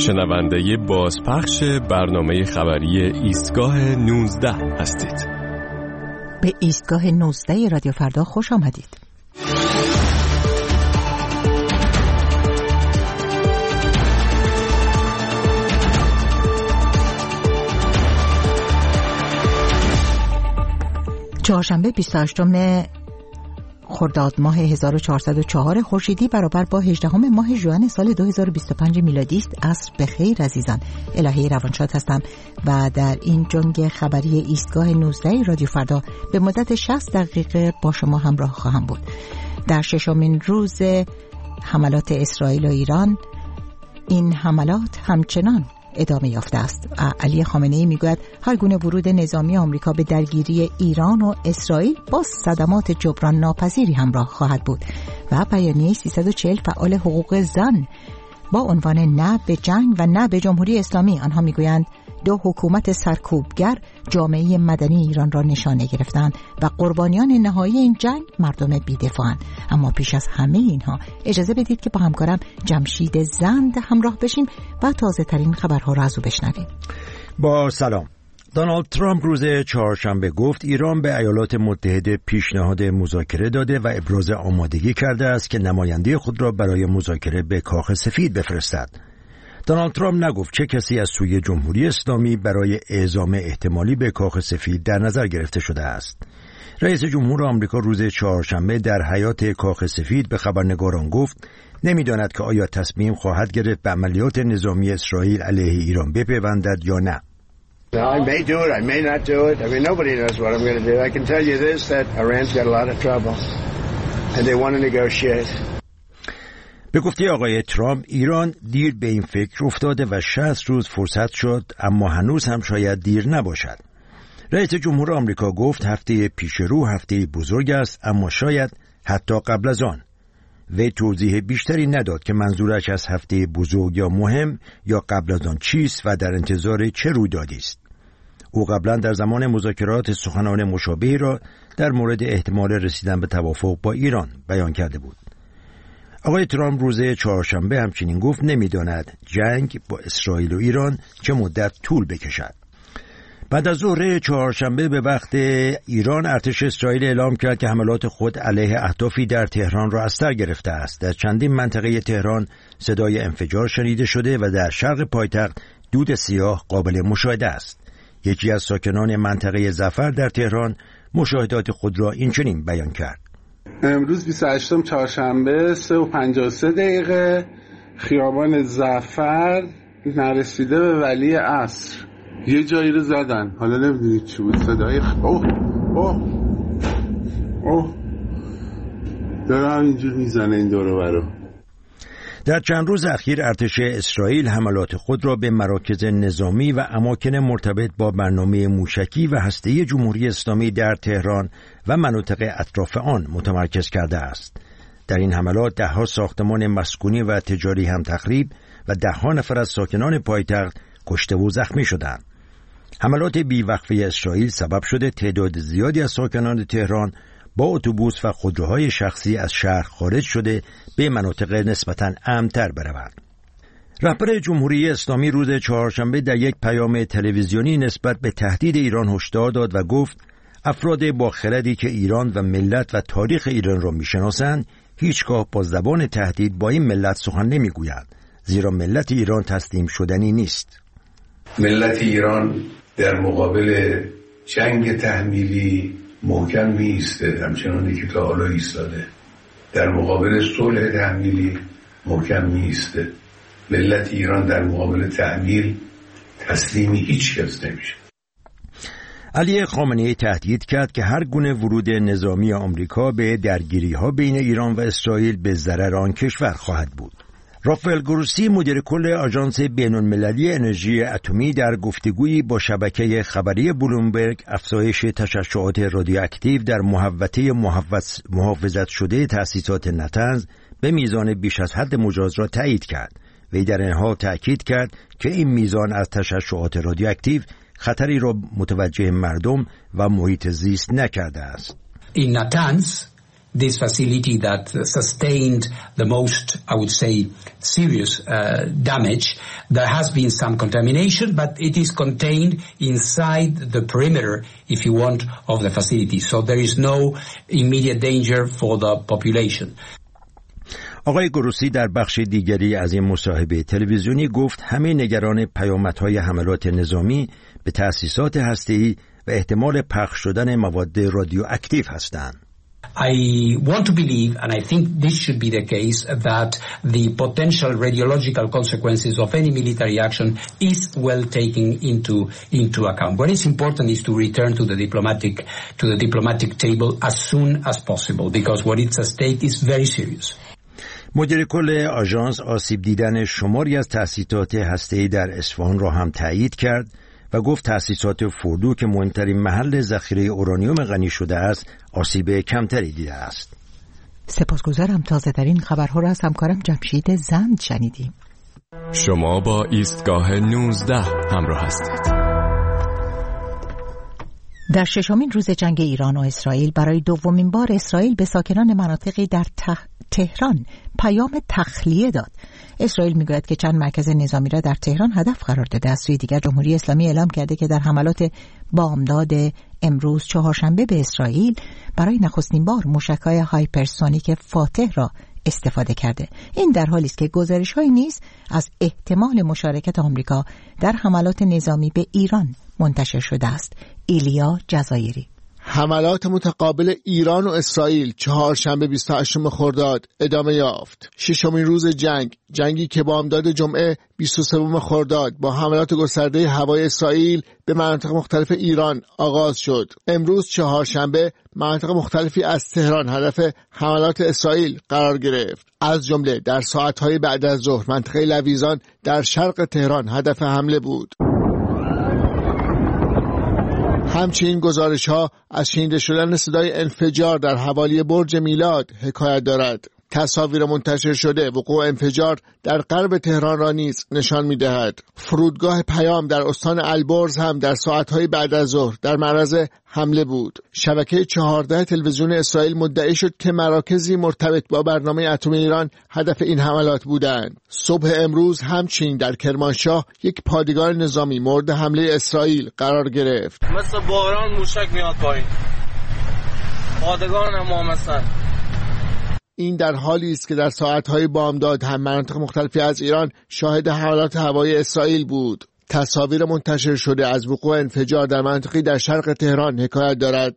شنونده بازپخش برنامه خبری ایستگاه 19 هستید. به ایستگاه 19 رادیو فردا خوش آمدید. چهارشنبه 28 خرداد ماه 1404 خورشیدی برابر با 18 ماه ژوئن سال 2025 میلادی است. عصر بخیر عزیزان. الهی روانشاد هستم و در این جنگ خبری ایستگاه 19 رادیو فردا به مدت 60 دقیقه با شما همراه خواهم بود. در ششمین روز حملات اسرائیل و ایران، این حملات همچنان ادامه یافته است. علی خامنه‌ای میگوید هر گونه ورود نظامی آمریکا به درگیری ایران و اسرائیل با صدمات جبران ناپذیری همراه خواهد بود. و بیانیه 340 فعال حقوق زن با عنوان نه به جنگ و نه به جمهوری اسلامی، آنها میگویند دو حکومت سرکوبگر جامعه مدنی ایران را نشانه گرفتند و قربانیان نهایی این جنگ مردم بی‌دفاعند. اما پیش از همه اینها اجازه بدید که با همکارم جمشید زند همراه بشیم و تازه ترین خبرها را از او بشنویم. با سلام. دونالد ترامپ روز چهارشنبه گفت ایران به ایالات متحده پیشنهاد مذاکره داده و ابراز آمادگی کرده است که نماینده خود را برای مذاکره به کاخ سفید بفرستد. دونالد ترامپ نگفت چه کسی از سوی جمهوری اسلامی برای اعزام احتمالی به کاخ سفید در نظر گرفته شده است. رئیس جمهور آمریکا روز چهارشنبه در حیاط کاخ سفید به خبرنگاران گفت نمی‌داند که آیا تصمیم خواهد گرفت به عملیات نظامی اسرائیل علیه ایران بپیوندد یا نه. I may do it, I may not do it. I mean, nobody knows what I'm going to do. I can tell you this, that Iran's got a lot of trouble and they want to negotiate. به گفته آقای ترامپ ایران دیر به این فکر افتاده و 60 روز فرصت شد، اما هنوز هم شاید دیر نباشد. رئیس جمهور آمریکا گفت هفته پیش رو هفته بزرگ است، اما شاید حتی قبل از آن. وی توضیح بیشتری نداد که منظورش از هفته بزرگ یا مهم یا قبل از آن چیست و در انتظار چه رویدادی است. او قبلا در زمان مذاکرات سخنان مشابهی را در مورد احتمال رسیدن به توافق با ایران بیان کرده بود. آقای ترامپ روز چهارشنبه همچنین گفت نمی‌داند جنگ با اسرائیل و ایران چه مدت طول بکشد. بعد از ظهر چهارشنبه به وقت ایران، ارتش اسرائیل اعلام کرد که حملات خود علیه اهدافی در تهران را از سر گرفته است. در چندین منطقه تهران صدای انفجار شنیده شده و در شرق پایتخت دود سیاه قابل مشاهده است. یکی از ساکنان منطقه ظفر در تهران مشاهدات خود را اینچنین بیان کرد. امروز 28 چهارشنبه 3:53 خیابان ظفر نرسیده به ولی عصر یه جایی رو زدن، حالا نمیدونید چی بود. صدای داره همینجور میزنه این دور و برو. در چند روز اخیر ارتش اسرائیل حملات خود را به مراکز نظامی و اماکن مرتبط با برنامه موشکی و هسته‌ای جمهوری اسلامی در تهران و مناطق اطراف آن متمرکز کرده است. در این حملات ده‌ها ساختمان مسکونی و تجاری هم تخریب و ده‌ها نفر از ساکنان پایتخت کشته و زخمی شدند. حملات بی‌وقفه اسرائیل سبب شده تعداد زیادی از ساکنان تهران با اتوبوس و خودروهای شخصی از شهر خارج شده به مناطق نسبتاً امن‌تر بروند. رهبر جمهوری اسلامی روز چهارشنبه در یک پیام تلویزیونی نسبت به تهدید ایران هشدار داد و گفت افراد با خردی که ایران و ملت و تاریخ ایران را می‌شناسند هیچگاه با زبان تهدید با این ملت سخن نمی‌گویند، زیرا ملت ایران تسلیم شدنی نیست. ملت ایران در مقابل جنگ تحمیلی محکم می‌ایسته، همچنانی که تا حالا ایستاده. در مقابل صلح تحمیلی محکم می‌ایسته. ملت ایران در مقابل تحمیل تسلیم هیچ کس نمیشه. علی خامنه‌ای تهدید کرد که هر گونه ورود نظامی آمریکا به درگیری‌ها بین ایران و اسرائیل به ضرر آن کشور خواهد بود. رافائل گروسی مدیر کل آژانس بین‌المللی انرژی اتمی در گفتگویی با شبکه خبری بلومبرگ افزایش تشعشعات رادیواکتیو در محوطه محافظت شده تأسیسات نتنز به میزان بیش از حد مجاز را تایید کرد. وی در این حال تأکید کرد که این میزان از تشعشعات رادیواکتیو خطری را متوجه مردم و محیط زیست نکرده است. In Natanz this facility that sustained the most, I would say, serious damage. There has been some contamination, but it is contained inside the perimeter, if you want, of the facility. So there is no immediate danger for the population. آقای گروسی در بخش دیگری از این مصاحبه تلویزیونی گفت همه نگران پیامدهای حملات نظامی به تأسیسات هسته‌ای و احتمال پخش شدن مواد رادیواکتیو هستند. I want to believe, and I think this should be the case, that the potential radiological consequences of any military action is well taken into account. What is important is to return to the diplomatic table as soon as possible, because what is at stake is very serious. مدیر کل آژانس آسیب دیدن شماری از تأسیسات هسته‌ای در اصفهان را هم تایید کرد و گفت تأسیسات فردو که مهمترین محل ذخیره اورانیوم غنی شده است آسیب کمتری دیده است. سپاسگزارم. تازه ترین خبرها را از همکارم جمشید زند شنیدیم. شما با ایستگاه 19 همراه هستید. در ششمین روز جنگ ایران و اسرائیل برای دومین بار اسرائیل به ساکنان مناطقی در تهران پیام تخلیه داد. اسرائیل میگوید که چند مرکز نظامی را در تهران هدف قرار داده است. سوی دیگر جمهوری اسلامی اعلام کرده که در حملات بامداد امروز چهارشنبه به اسرائیل برای نخستین بار موشک‌های هایپرسونیک فاتح را استفاده کرده. این در حالی است که گزارش‌هایی نیز از احتمال مشارکت آمریکا در حملات نظامی به ایران منتشر شده است. ایلیا جزایری. حملات متقابل ایران و اسرائیل چهارشنبه 28 خرداد ادامه یافت. ششمین روز جنگی که بامداد جمعه 23 خرداد با حملات گسترده هوای اسرائیل به مناطق مختلف ایران آغاز شد. امروز چهارشنبه مناطق مختلفی از تهران هدف حملات اسرائیل قرار گرفت. از جمله در ساعت‌های بعد از ظهر منطقه لویزان در شرق تهران هدف حمله بود. همچنین گزارش‌ها از شنیده شدن صدای انفجار در حوالی برج میلاد حکایت دارد. تصاویر منتشر شده وقوع انفجار در غرب تهران را نیز نشان می‌دهد. فرودگاه پیام در استان البرز هم در ساعت‌های بعد از ظهر در معرض حمله بود. شبکه 14 تلویزیون اسرائیل مدعی شد که مراکزی مرتبط با برنامه اتمی ایران هدف این حملات بودند. صبح امروز همچنین در کرمانشاه یک پادگان نظامی مورد حمله اسرائیل قرار گرفت. مثل باران موشک میاد پایین. پادگان هم مثلا این در حالی است که در ساعت‌های بامداد هم مناطق مختلفی از ایران شاهد حملات هوایی اسرائیل بود. تصاویر منتشر شده از وقوع انفجار در منطقی در شرق تهران حکایت دارد.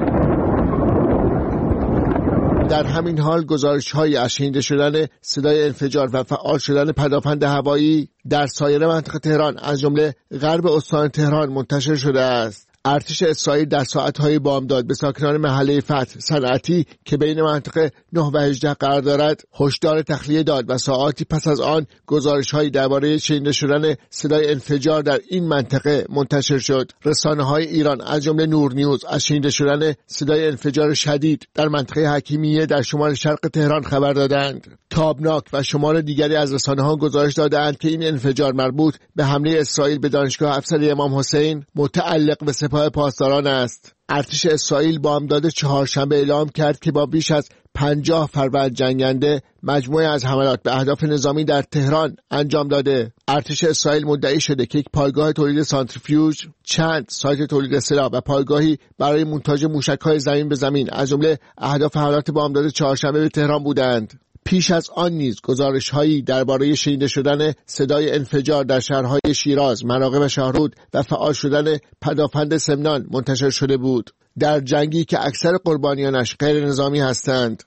در همین حال گزارش‌هایی از شنیده شدن صدای انفجار و فعال شدن پدافند هوایی در سایر مناطق تهران از جمله غرب استان تهران منتشر شده است. ارتش اسرائیل در ساعت‌های بامداد به ساکنان محله فتح صنعتی که بین منطقه 9 و 18 قرار دارد هشدار تخلیه داد و ساعاتی پس از آن گزارش‌هایی درباره شنیده شدن صدای انفجار در این منطقه منتشر شد. رسانه‌های ایران از جمله نور نیوز از شنیده شدن صدای انفجار شدید در منطقه حکیمیه در شمال شرق تهران خبر دادند. تابناک و شمار دیگری از رسانه‌ها گزارش دادند که این انفجار مربوط به حمله اسرائیل به دانشگاه افسری امام حسین متعلق به سپاه پاسداران است. ارتش اسرائیل بامداد چهارشنبه اعلام کرد که با بیش از 50 فروند جنگنده مجموعه از حملات به اهداف نظامی در تهران انجام داده. ارتش اسرائیل مدعی شده که یک پایگاه تولید سانتریفیوژ، چند سایت تولید سلاح و پایگاهی برای مونتاژ موشک‌های زمین به زمین از جمله اهداف حملات بامداد چهارشنبه به تهران بودند. پیش از آن نیز گزارش‌هایی درباره شنیده شدن صدای انفجار در شهرهای شیراز، مناقب شهرود و فعال شدن پدافند سمنان منتشر شده بود. در جنگی که اکثر قربانیانش غیر نظامی هستند.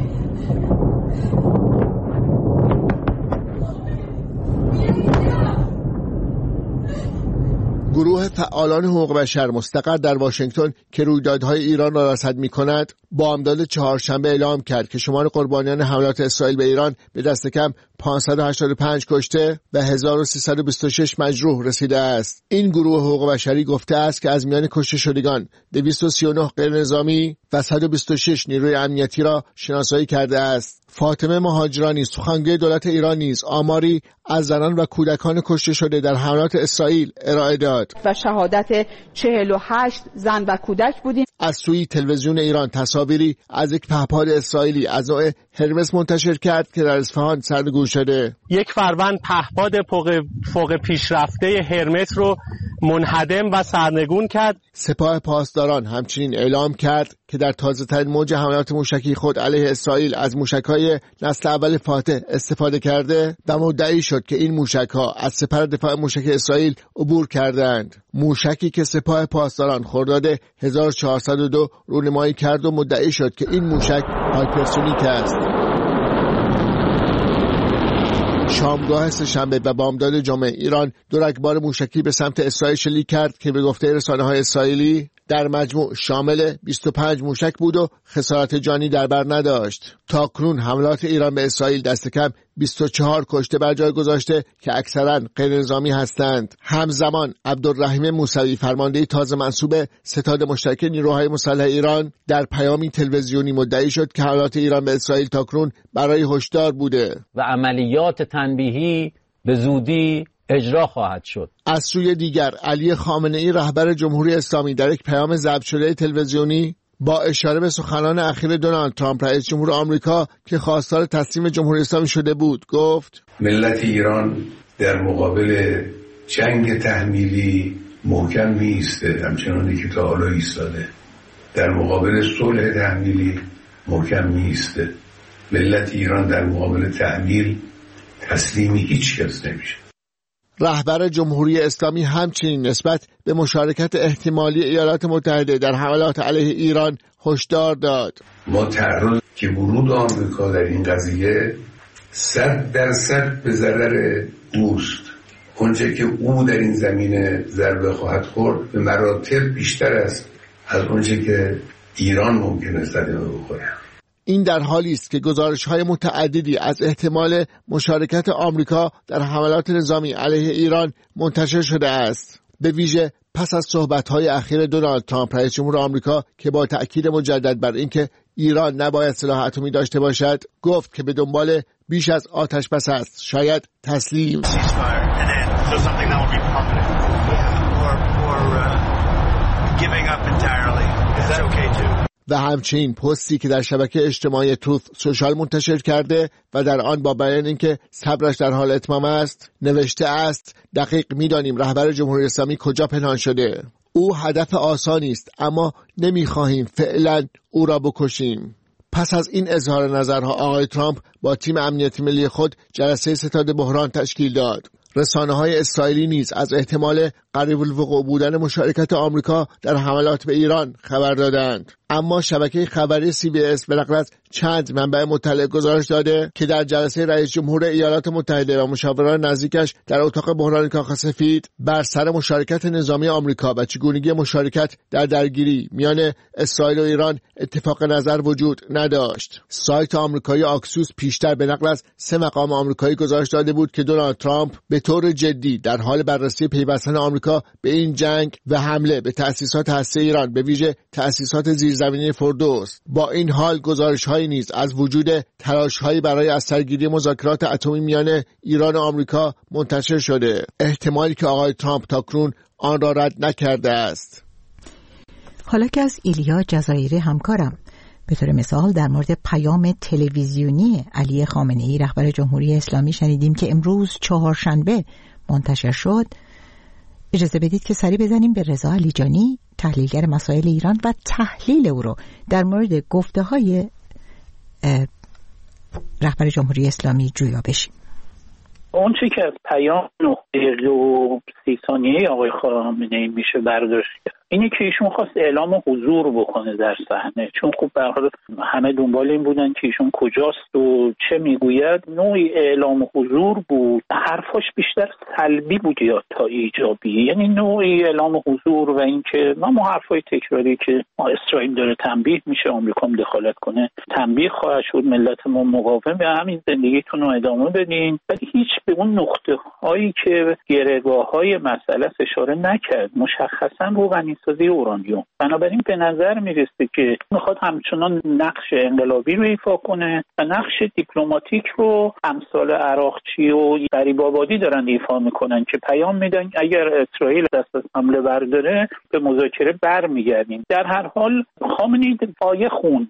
گروه فعالان حقوق بشر مستقر در واشنگتن که رویدادهای ایران را رصد می‌کند، بامداد چهارشنبه اعلام کرد که شمار قربانیان حملات اسرائیل به ایران به دست کم 585 کشته و 1326 مجروح رسیده است. این گروه حقوق بشری گفته است که از میان کشته شدگان 239 غیرنظامی و 126 نیروی امنیتی را شناسایی کرده است. فاطمه مهاجرانی سخنگوی دولت ایران نیز آماری از زنان و کودکان کشته شده در حملات اسرائیل ارائه داد و شهادت 48 زن و کودک بودیم. از سوی تلویزیون ایران تصاویری از یک پهپاد اسرائیلی از نوع هرمس منتشر کرد که در اصفهان سرنگون شده. یک فروند پهپاد فوق پیشرفته هرمس رو منهدم و سرنگون کرد. سپاه پاسداران همچنین اعلام کرد که در تازه‌ترین موج حملات موشکی خود علیه اسرائیل از موشک‌های نسل اول فاتح استفاده کرده و مدعی شد که این موشک‌ها از سپر دفاع موشک اسرائیل عبور کردند. موشکی که سپاه پاسداران خرداد 1402 رونمایی کرد و مدعی شد که این موشک هایپرسونیک است. شامگاه سه‌شنبه و بامداد جمعه ایران دو رگبار موشکی به سمت اسرائیل شلیک کرد که به گفته رسانه‌های اسرائیلی در مجموع شامل 25 موشک بود و خسارت جانی در بر نداشت. تاکنون حملات ایران به اسرائیل دست کم 24 کشته بر جای گذاشته که اکثراً غیرنظامی هستند. همزمان عبدالرحیم موسوی فرمانده تازه منصوب ستاد مشترک نیروهای مسلح ایران در پیامی تلویزیونی مدعی شد که حملات ایران به اسرائیل تاکنون برای هشدار بوده و عملیات تنبیهی به زودی اجرا خواهد شد. از سوی دیگر علی خامنه‌ای رهبر جمهوری اسلامی در یک پیام ضبط شده تلویزیونی با اشاره به سخنان اخیر دونالد ترامپ رئیس جمهور آمریکا که خواستار تسلیم جمهوری اسلامی شده بود گفت: ملت ایران در مقابل جنگ تحمیلی محکم می‌ایسته، همچنانی که تا حالا ایستاده. در مقابل صلح تحمیلی محکم می‌ایسته. ملت ایران در مقابل تحمیل تسلیم هیچ کس نمیشه. رهبر جمهوری اسلامی همچنین نسبت به مشارکت احتمالی ایالات متحده در حملات علیه ایران هشدار داد. ما تعرض که ورود آمریکا در این قضیه 100% به ضرر اوست. اونچه که او در این زمینه ضربه خواهد خورد به مراتب بیشتر است از اونچه که ایران ممکنه صدمه بخوره. این در حالی است که گزارش‌های متعددی از احتمال مشارکت آمریکا در حملات نظامی علیه ایران منتشر شده است. به ویژه پس از صحبت‌های اخیر دونالد ترامپ رئیس جمهور آمریکا که با تأکید مجدد بر اینکه ایران نباید سلاح اتمی داشته باشد، گفت که به دنبال بیش از آتش بس است، شاید تسلیم. و همچنین پستی که در شبکه اجتماعی تروث سوشال منتشر کرده و در آن با بیان اینکه صبرش در حال اتمام است نوشته است: دقیق می‌دانیم رهبر جمهوری اسلامی کجا پنهان شده. او هدف آسانی است اما نمی‌خواهیم فعلا او را بکشیم. پس از این اظهار نظرها آقای ترامپ با تیم امنیت ملی خود جلسه ستاد بحران تشکیل داد. رسانه‌های اسرائیلی نیز از احتمال قریب الوقوع بودن مشارکت آمریکا در حملات به ایران خبر دادند. اما شبکه خبری CBS به نقل از چند منبع مطلع گزارش داده که در جلسه رئیس جمهور ایالات متحده و مشاوران نزدیکش در اتاق بحران کاخ سفید بر سر مشارکت نظامی آمریکا و چگونگی مشارکت در درگیری میان اسرائیل و ایران اتفاق نظر وجود نداشت. سایت آمریکایی آکسوس پیشتر به نقل از 3 مقام آمریکایی گزارش داده بود که دونالد ترامپ به طور جدی در حال بررسی پیوستن آمریکا به این جنگ و حمله به تأسیسات هسته‌ای ایران به ویژه تأسیسات زیرزمینی فردوس. با این حال گزارش‌هایی نیز از وجود تلاش‌هایی برای از سرگیری مذاکرات اتمی میان ایران و آمریکا منتشر شده، احتمالی که آقای ترامپ تاکنون آن را رد نکرده است. حالا که از ایلیا جزایری همکارم به طور مثال در مورد پیام تلویزیونی علی خامنه‌ای رهبر جمهوری اسلامی شنیدیم که امروز چهارشنبه منتشر شد، اجازه بدید که سری بزنیم به رضا علیجانی، تحلیلگر مسائل ایران و تحلیل او رو در مورد گفته‌های رهبر جمهوری اسلامی جویا بشیم. اون چی که از پیام 9 دقیقه و 30 ثانیه آقای خامنه‌ای میشه برداشت کرد اینه که ایشون خواست اعلام حضور بکنه در صحنه، چون خب به هر حال همه دنبال این بودن که ایشون کجاست و چه میگوید. نوعی اعلام حضور بود، حرفاش بیشتر سلبی بود یا تا ایجابی، یعنی نوعی اعلام حضور و اینکه ما حرفای تکراری که اسرائیل داره تنبیه میشه، آمریکا هم دخالت کنه، تنبیه خواهد شد، ملت ما مقاوم به همین زندگیتون رو ادامه بدین، ولی هیچ به اون نقطه هایی که گرهگاه های مسئله اشاره نکرد، مشخصا روغنی‌سازی اورانیوم. بنابراین به نظر میرسه که میخواد همچنان نقش انقلابی رو ایفا کنه و نقش دیپلماتیک رو امثال عراقچی و غریب‌آبادی دارن ایفا میکنن که پیام میدن اگر اسرائیل دست از حمله برداره به مذاکره برمیگردیم. در هر حال خامنه‌ای آیه خون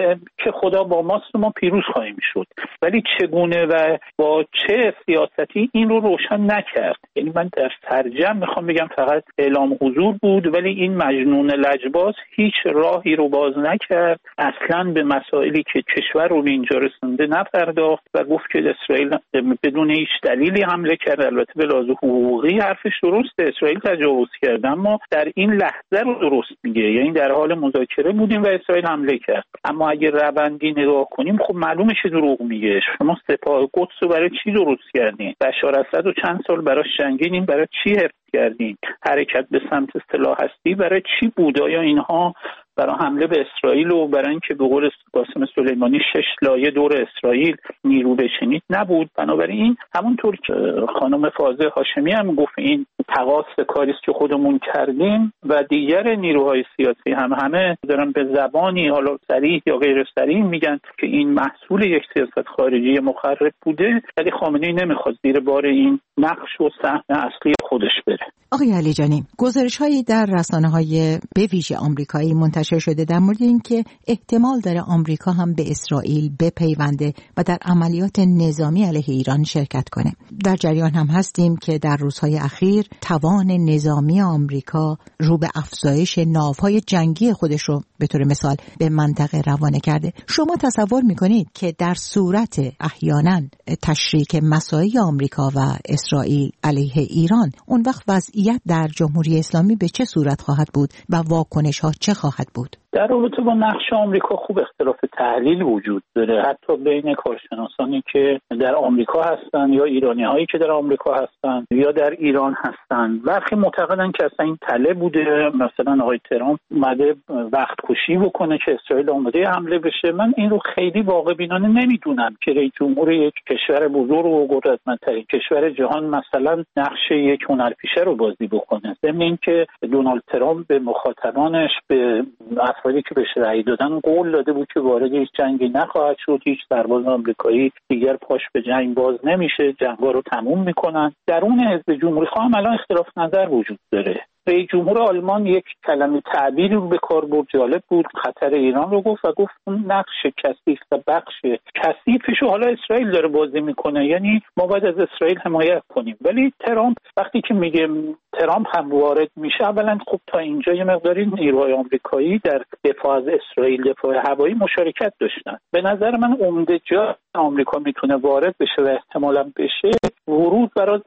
که خدا با ماست و ما پیروز خواهیم شد، ولی چگونه و با چه سیاستی این رو روشن نکرد. یعنی من در سرجم میخوام بگم فقط اعلام حضور بود، ولی این مجنون لجباز هیچ راهی رو باز نکرد، اصلا به مسائلی که کشور رو به اینجا رسونده نپرداخت و گفت که اسرائیل بدون هیچ دلیلی حمله کرد. البته به لحاظ حقوقی حرفش درسته، اسرائیل تجاوز کرد، اما در این لحظه رو درست میگه، یعنی در حال مذاکره بودیم و اسرائیل حمله کرد. اما اگه روندی نگاه کنیم خب معلومه چه دروغ میگه. شما سپاه قدس رو برای چی درست کردین؟ بشار اسد رو چند سال براش جنگیدین، برای چی حفظ کردین؟ حرکت به سمت سلاح هستی برای چی بود؟ آیا اینها برای حمله به اسرائیل و برای اینکه به قول قاسم سلیمانی 6 لایه دور اسرائیل نیرو بچینید نبود؟ بنابراین همونطور که خانم فاضل هاشمی هم گفت این تقاص کاری است که خودمون کردیم و دیگر نیروهای سیاسی هم همه دارن به زبانی حالا صریح یا غیر صریح میگن که این محصول یک سیاست خارجی مخرب بوده، ولی خامنه‌ای نمیخواد زیر بار این نقش و سهم اصلی خودش بره. آقای علیجانی، گزارش‌هایی در رسانه‌های به ویژه آمریکایی منتشر شده در مورد اینکه احتمال داره آمریکا هم به اسرائیل بپیونده و در عملیات نظامی علیه ایران شرکت کنه. در جریان هم هستیم که در روزهای اخیر توان نظامی آمریکا رو به افزایش ناوهای جنگی خودش رو به طور مثال به منطقه روانه کرده. شما تصور می‌کنید که در صورت احیانا تشریک مساعی آمریکا و اسرائیل علیه ایران، اون وقت وضعیت در جمهوری اسلامی به چه صورت خواهد بود و واکنش‌ها چه خواهد بود؟ در رابطه با نقش آمریکا خوب اختلاف تحلیل وجود داره، حتی بین کارشناسانی که در آمریکا هستن یا ایرانی‌هایی که در آمریکا هستن یا در ایران هستن. برخی معتقدن که اصلا این تله بوده، مثلا آقای ترامپ اومده وقت کشی بکنه که اسرائیل آماده حمله بشه. من این رو خیلی واقع بینانه نمیدونم که رئیس جمهور یک کشور بزرگ و قدرتمندترین کشور جهان مثلا نقش یک هنرپیشه رو بازی بکنه. ضمن اینکه دونالد ترامپ به مخاطبانش، به افرادی که بهش رأی دادن قول داده بود که وارد هیچ جنگی نخواهد شد، هیچ سرباز آمریکایی دیگر پاش به جنگ باز نمیشه، جنگا رو تموم میکنن. درون حزب جمهوری خواه هم الان اختلاف نظر وجود داره. رئیس جمهور آلمان یک کلمه تعبیری رو به کار برد، جالب بود، خطر ایران رو گفت و گفت اون نقش کثیف و بخش کثیفش رو حالا اسرائیل داره بازی میکنه، یعنی ما باید از اسرائیل حمایت کنیم. ولی ترامپ وقتی که میگه ترامپ هم وارد میشه، اولا خب تا اینجا یه مقداری نیروهای آمریکایی در دفاع از اسرائیل، دفاع هوایی مشارکت داشتن. به نظر من عمده جا آمریکا میتونه وارد بشه و احتمالاً بشه ورود برای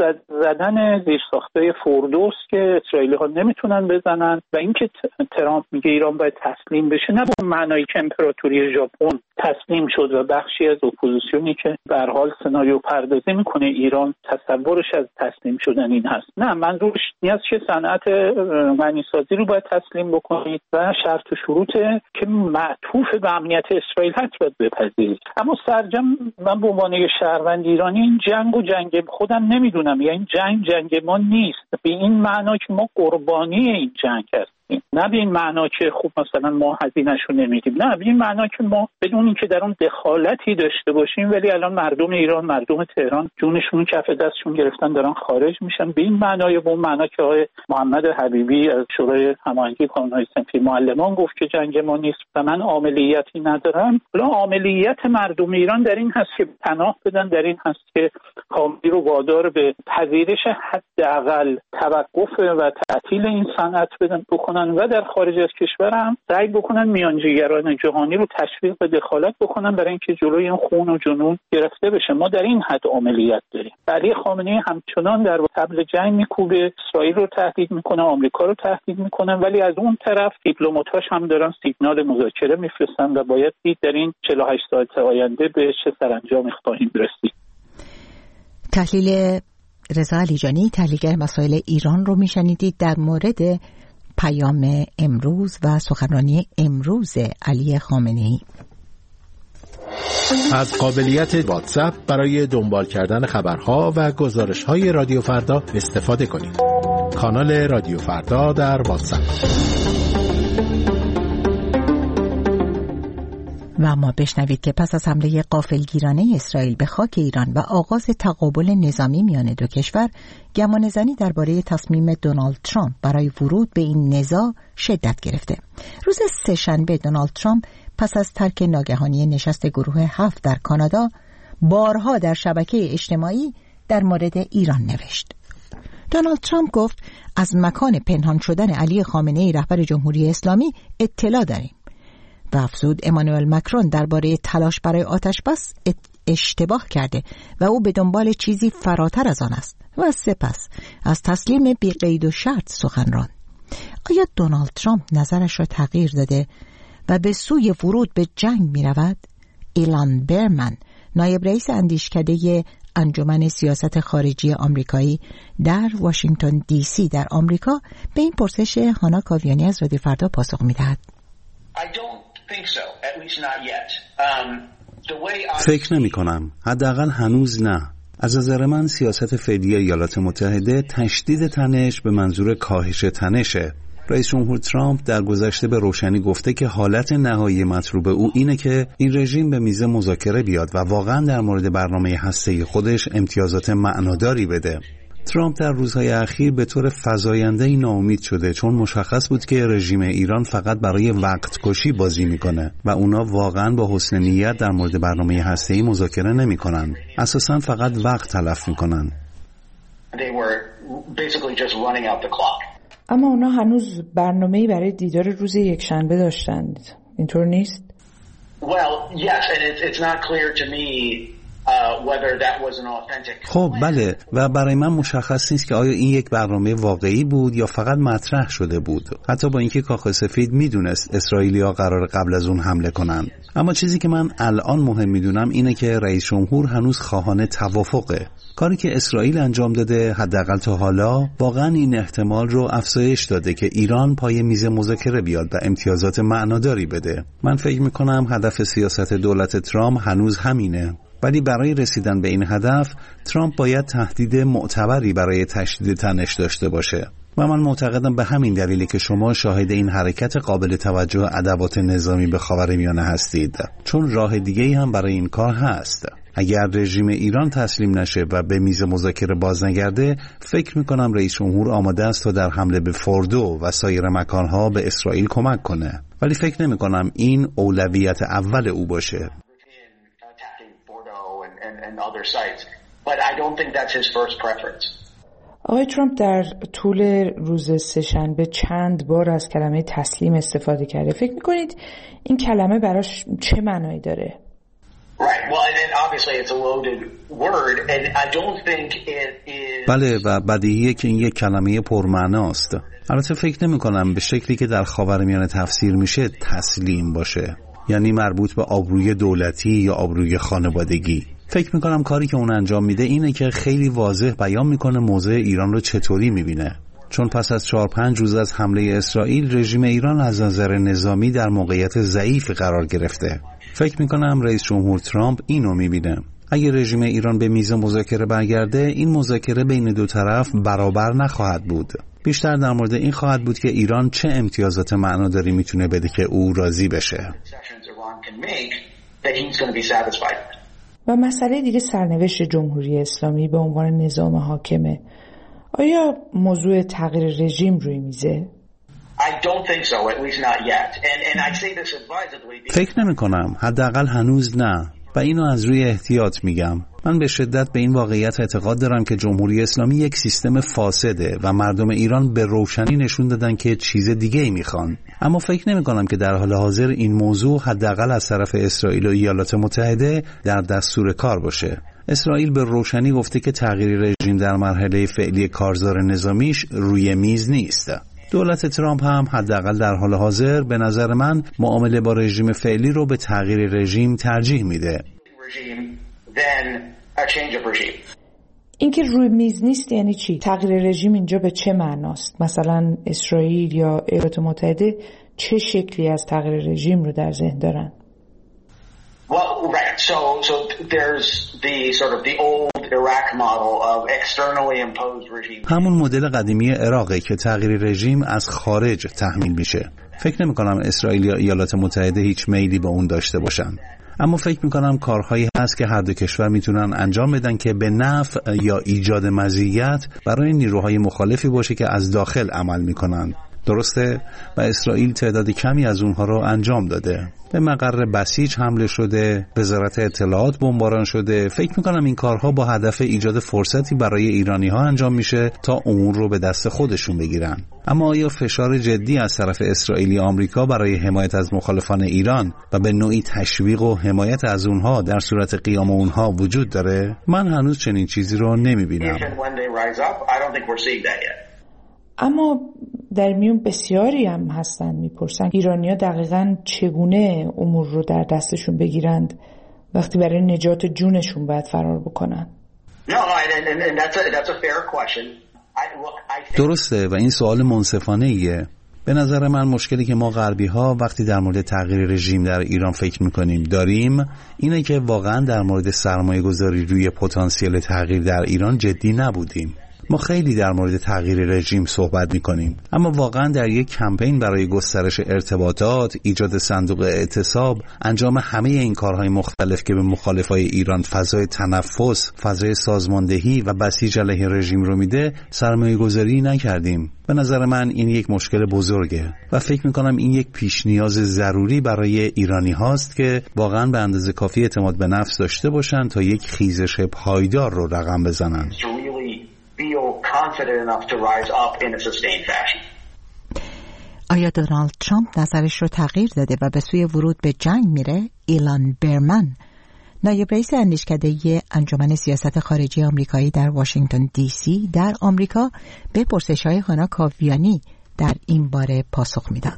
زدن زیرساخت‌های فوردوس که اسرائیلی‌ها نمیتونن بزنن و اینکه ترامپ میگه ایران باید تسلیم بشه، نه به معنای که امپراتوری ژاپن تسلیم شد و بخشی از اپوزیسیونی که به هر حال سناریو پردازی میکنه ایران تصورش از تسلیم شدن این هست. نه، منظورش نیاز که صنعت غنیسازی رو باید تسلیم بکنید و شرط و شروط که معطوف به امنیت اسرائیل هست باید بپذیرید. اما سرجم من به عنوان شهروند ایرانی این جنگ خودم نمیدونم، یعنی جنگ ما نیست به این معنا که ما قربانی این جنگ هستیم، نه به این معنا که خب مثلا ما هزینه‌شو نمیدیم، نه به این معنا که ما بدون اینکه در اون دخالتی داشته باشیم ولی الان مردم ایران، مردم تهران جونشون کف دستشون گرفتن دارن خارج میشن. به این معنای به اون معنا که آقای محمد حبیبی از شورای هماهنگی کانون‌های صنفی معلمان گفت که جنگ ما نیست و من عاملیتی ندارم. حالا عاملیت مردم ایران در این هست که پناه بدن، در این هست که کامی رو وادار به پذیرش حداقل توقف و تعطیل این صنعت بکنن بکنن و در خارج از کشور هم سعی بکنن میانجیگران جهانی رو تشویق و دخالت بکنن برای اینکه جلوی این خون و جنون گرفته بشه. ما در این حد عملیات داریم. علی خامنه‌ای همچنان در طبل جنگ میکوبه، اسرائیل رو تهدید میکنه، آمریکا رو تهدید میکنه، ولی از اون طرف دیپلمات‌هاش هم دارن سیگنال مذاکره میفرستن و باید دید در این 48 ساعت آینده به چه سرانجامی خواهیم رسید. تحلیل رضا علیجانی، تحلیلگر مسائل ایران رو میشنیدید در مورد پیام امروز و سخنرانی امروز علی خامنه‌ای. از قابلیت واتساپ برای دنبال کردن خبرها و گزارش‌های رادیو فردا استفاده کنید. کانال رادیو فردا در واتساپ. و اما بشنوید که پس از حمله غافلگیرانه اسرائیل به خاک ایران و آغاز تقابل نظامی میان دو کشور، گمانه‌زنی درباره تصمیم دونالد ترامپ برای ورود به این نزاع شدت گرفته. روز سه‌شنبه دونالد ترامپ پس از ترک ناگهانی نشست گروه 7 در کانادا بارها در شبکه اجتماعی در مورد ایران نوشت. دونالد ترامپ گفت از مکان پنهان شدن علی خامنه‌ای رهبر جمهوری اسلامی اطلاع داریم و افزود امانوئل مکرون درباره تلاش برای آتش بس اشتباه کرده و او به دنبال چیزی فراتر از آن است و سپس از تسلیم بی قید و شرط سخن راند. آیا دونالد ترامپ نظرش را تغییر داده و به سوی ورود به جنگ می رود؟ ایلان برمن، نایب رئیس اندیشکده انجمن سیاست خارجی آمریکایی در واشنگتن دی سی در آمریکا، به این پرسش هانا کاویانی از رادیو فردا پاسخ می دهد. فکر نمی کنم. حداقل هنوز نه. از نظر من سیاست فعلی ایالات متحده تشدید تنش به منظور کاهش تنشه. رئیس جمهور ترامپ در گذشته به روشنی گفته که حالت نهایی مطلوب او اینه که این رژیم به میز مذاکره بیاد و واقعا در مورد برنامه هسته‌ای خودش امتیازات معناداری بده. ترامپ در روزهای اخیر به طور فزاینده‌ای ناامید شده، چون مشخص بود که رژیم ایران فقط برای وقت کشی بازی میکنه و اونا واقعا با حسن نیت در مورد برنامه هسته‌ای مذاکره نمیکنن. اساساً فقط وقت تلف میکنن. اما اونا هنوز برنامه‌ای برای دیدار روز یکشنبه داشتند. اینطور نیست؟ خب بله، و برای من مشخص نیست که آیا این یک برنامه واقعی بود یا فقط مطرح شده بود، حتی با اینکه کاخ سفید میدونست اسرائیلی‌ها قرار قبل از اون حمله کنن. اما چیزی که من الان مهم میدونم اینه که رئیس جمهور هنوز خواهان توافقه. کاری که اسرائیل انجام داده، حداقل تا حالا، واقعا این احتمال رو افزایش داده که ایران پای میز مذاکره بیاد و امتیازات معناداری بده. من فکر میکنم هدف سیاست دولت ترامپ هنوز همینه. ولی برای رسیدن به این هدف ترامپ باید تهدید معتبری برای تشدید تنش داشته باشه و من معتقدم به همین دلیلی که شما شاهد این حرکت قابل توجه ادوات نظامی به خاورمیانه هستید، چون راه دیگه‌ای هم برای این کار هست. اگر رژیم ایران تسلیم نشه و به میز مذاکره باز نگرده، فکر میکنم رئیس جمهور آماده است تا در حمله به فوردو و سایر مکانها به اسرائیل کمک کنه، ولی فکر نمیکنم این اولویت اول او باشه. آقای ترامپ در طول روز سه‌شنبه چند بار از کلمه تسلیم استفاده کرده. فکر میکنید این کلمه براش چه معنایی داره؟ بله، و بدیهیه که این یک کلمه پرمعناست. البته فکر نمی کنم به شکلی که در خاورمیانه تفسیر میشه تسلیم باشه، یعنی مربوط به آبروی دولتی یا آبروی خانوادگی. فکر میکنم کاری که اون انجام میده اینه که خیلی واضح بیان میکنه موضع ایران رو چطوری میبینه، چون پس از 4-5 روز از حمله اسرائیل رژیم ایران از نظر نظامی در موقعیت ضعیفی قرار گرفته. فکر میکنم رئیس جمهور ترامپ اینو میبینه. اگه رژیم ایران به میز مذاکره برگرده، این مذاکره بین دو طرف برابر نخواهد بود. بیشتر در مورد این خواهد بود که ایران چه امتیازات معناداری میتونه بده که او راضی بشه. و مسئله دیگه سرنوشت جمهوری اسلامی به عنوان نظام حاکمه. آیا موضوع تغییر رژیم روی میزه؟ فکر نمی کنم، حداقل هنوز نه. و اینو از روی احتیاط میگم. من به شدت به این واقعیت اعتقاد دارم که جمهوری اسلامی یک سیستم فاسده و مردم ایران به روشنی نشون دادن که چیز دیگه‌ای میخوان. اما فکر نمی‌کنم که در حال حاضر این موضوع حداقل از طرف اسرائیل و ایالات متحده در دستور کار باشه. اسرائیل به روشنی گفته که تغییر رژیم در مرحله فعلی کارزار نظامیش روی میز نیست. دولت ترامپ هم حداقل در حال حاضر به نظر من معامله با رژیم فعلی رو به تغییر رژیم ترجیح میده. اینکه روی میز نیست یعنی چی؟ تغییر رژیم اینجا به چه معناست؟ مثلا اسرائیل یا ایالات متحده چه شکلی از تغییر رژیم رو در ذهن دارن؟ Well, right. So there's the sort of the old Iraq model of externally imposed regime. همون مدل قدیمی عراقه که تغییر رژیم از خارج تحمیل میشه. فکر نمی‌کنم اسرائیل یا ایالات متحده هیچ میلی به اون داشته باشن. اما فکر می‌کنم کارهایی هست که هر دو کشور میتونن انجام بدن که به نفع یا ایجاد مزیت برای نیروهای مخالفی باشه که از داخل عمل میکنن. درسته؟ و اسرائیل تعداد کمی از اونها رو انجام داده. به مقر بسیج حمله شده، وزارت اطلاعات بمباران شده. فکر میکنم این کارها با هدف ایجاد فرصتی برای ایرانی‌ها انجام میشه تا امور رو به دست خودشون بگیرن. اما آیا فشار جدی از طرف اسرائیل یا آمریکا برای حمایت از مخالفان ایران و به نوعی تشویق و حمایت از اونها در صورت قیام اونها وجود داره؟ من هنوز چنین چیزی رو نمیبینم. اما در میون بسیاری هم هستن میپرسن ایرانی‌ها دقیقاً چگونه امور رو در دستشون بگیرند وقتی برای نجات جونشون باید فرار بکنن. درسته و این سوال منصفانه ایه. به نظر من مشکلی که ما غربی ها وقتی در مورد تغییر رژیم در ایران فکر میکنیم داریم اینه که واقعاً در مورد سرمایه گذاری روی پتانسیل تغییر در ایران جدی نبودیم. ما خیلی در مورد تغییر رژیم صحبت می‌کنیم، اما واقعا در یک کمپین برای گسترش ارتباطات، ایجاد صندوق اعتصاب، انجام همه این کارهای مختلف که به مخالفای ایران فضای تنفس، فضای سازماندهی و بسیج علیه رژیم رو میده، سرمایه‌گذاری نکردیم. به نظر من این یک مشکل بزرگه و فکر می‌کنم این یک پیش نیاز ضروری برای ایرانی هاست که واقعا به اندازه کافی اعتماد به نفس داشته باشن تا یک خیزش پایدار رو رقم بزنن. آیا دونالد ترامپ نظرش رو تغییر داده و به سوی ورود به جنگ میره؟ ایلان برمن، نایب رئیس اندیشکده انجمن سیاست خارجی آمریکایی در واشنگتن دی سی در آمریکا به پرسش‌های هانا کاویانی در این باره پاسخ میداد.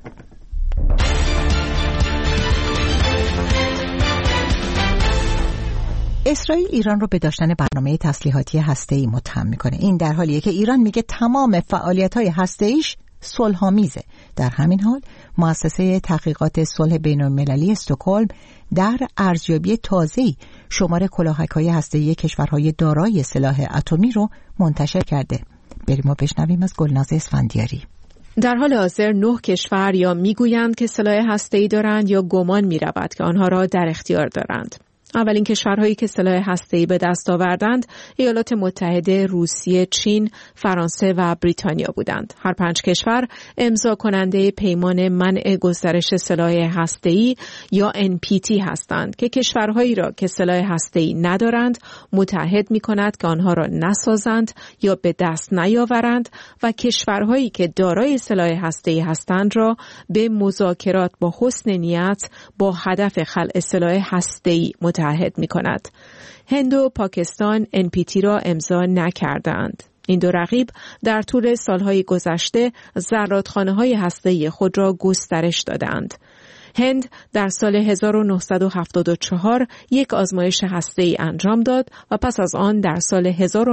اسرائیل ایران رو به داشتن برنامه تسلیحاتی هسته‌ای متهم میکنه. این در حالیه که ایران میگه تمام فعالیت‌های هسته‌ایش صلح‌آمیزه. در همین حال مؤسسه تحقیقات صلح بین‌المللی استکهلم در ارزیابی تازه‌ای شمار کلاهک‌های هسته‌ای کشورهای دارای سلاح اتمی رو منتشر کرده. بریم و بشنویم از گلناز اسفندیاری. در حال حاضر 9 کشور یا میگویند که سلاح هسته‌ای دارند یا گمان می‌رود که آنها را در اختیار دارند. اولین کشورهایی که سلاح هسته‌ای به دست آوردند ایالات متحده، روسیه، چین، فرانسه و بریتانیا بودند. هر 5 کشور امضا کننده پیمان منع گسترش سلاح هسته‌ای یا NPT هستند که کشورهایی را که سلاح هسته‌ای ندارند متحد می‌کند که آنها را نسازند یا به دست نیاورند و کشورهایی که دارای سلاح هسته‌ای هستند را به مذاکرات با حسن نیت با هدف خلع سلاح هسته‌ای متحد می کند. هند و پاکستان NPT را امضا نکردند. این دو رقیب در طول سالهای گذشته زرادخانه‌های هسته‌ای خود را گسترش دادند. هند در سال 1974 یک آزمایش هسته‌ای انجام داد و پس از آن در سال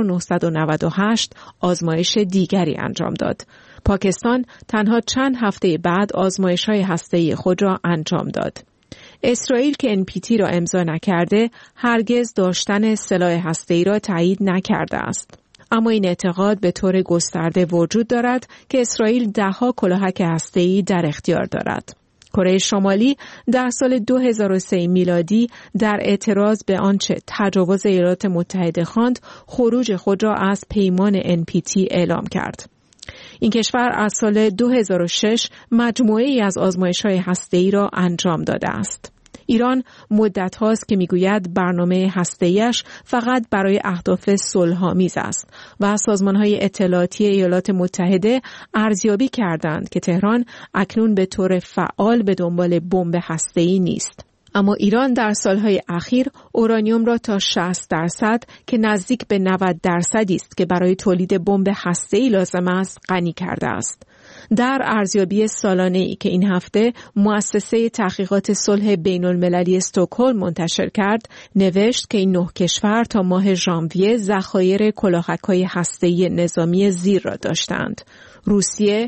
1998 آزمایش دیگری انجام داد. پاکستان تنها چند هفته بعد آزمایش‌های هسته‌ای خود را انجام داد. اسرائیل که NPT را امضا نکرده هرگز داشتن سلاح هسته‌ای را تایید نکرده است. اما این اعتقاد به طور گسترده وجود دارد که اسرائیل 10 کلاهک هسته‌ای در اختیار دارد. کره شمالی در سال 2003 میلادی در اعتراض به آنچه تجاوز ایالات متحده خواند خروج خود را از پیمان NPT اعلام کرد. این کشور از سال 2006 مجموعه‌ای از آزمایش‌های هسته‌ای را انجام داده است. ایران مدت هاست که میگوید برنامه هسته‌ایش فقط برای اهداف صلح‌آمیز است و سازمان‌های اطلاعاتی ایالات متحده ارزیابی کردند که تهران اکنون به طور فعال به دنبال بمب هسته‌ای نیست. اما ایران در سالهای اخیر اورانیوم را تا 60% که نزدیک به 90% است که برای تولید بمب هسته‌ای لازم است غنی کرده است. در ارزیابی سالانه‌ای که این هفته مؤسسه تحقیقات صلح بین‌المللی استکهلم منتشر کرد، نوشت که این 9 کشور تا ماه ژانویه ذخایر کلاهک‌های هسته‌ای نظامی زیر را داشتند: روسیه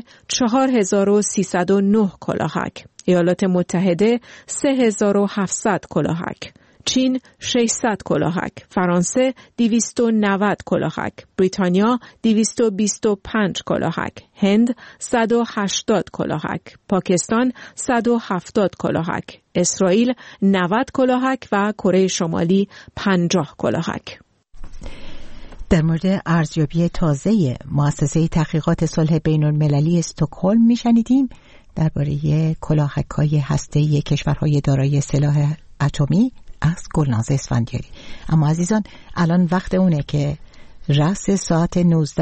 4309 کلاهک، ایالات متحده 3700 کلاهک، چین 600 کلاهک، فرانسه 290 کلاهک، بریتانیا 225 کلاهک، هند 180 کلاهک، پاکستان 170 کلاهک، اسرائیل 90 کلاهک و کره شمالی 50 کلاهک. در مورد ارزیابی تازه مؤسسه تحقیقات صلح بین‌المللی استکهلم میشنیدیم درباره کلاهک‌های هسته‌ای کشورهای دارای سلاح اتمی از گلناز اسفندیاری. اما عزیزان الان وقت اونه که رأس ساعت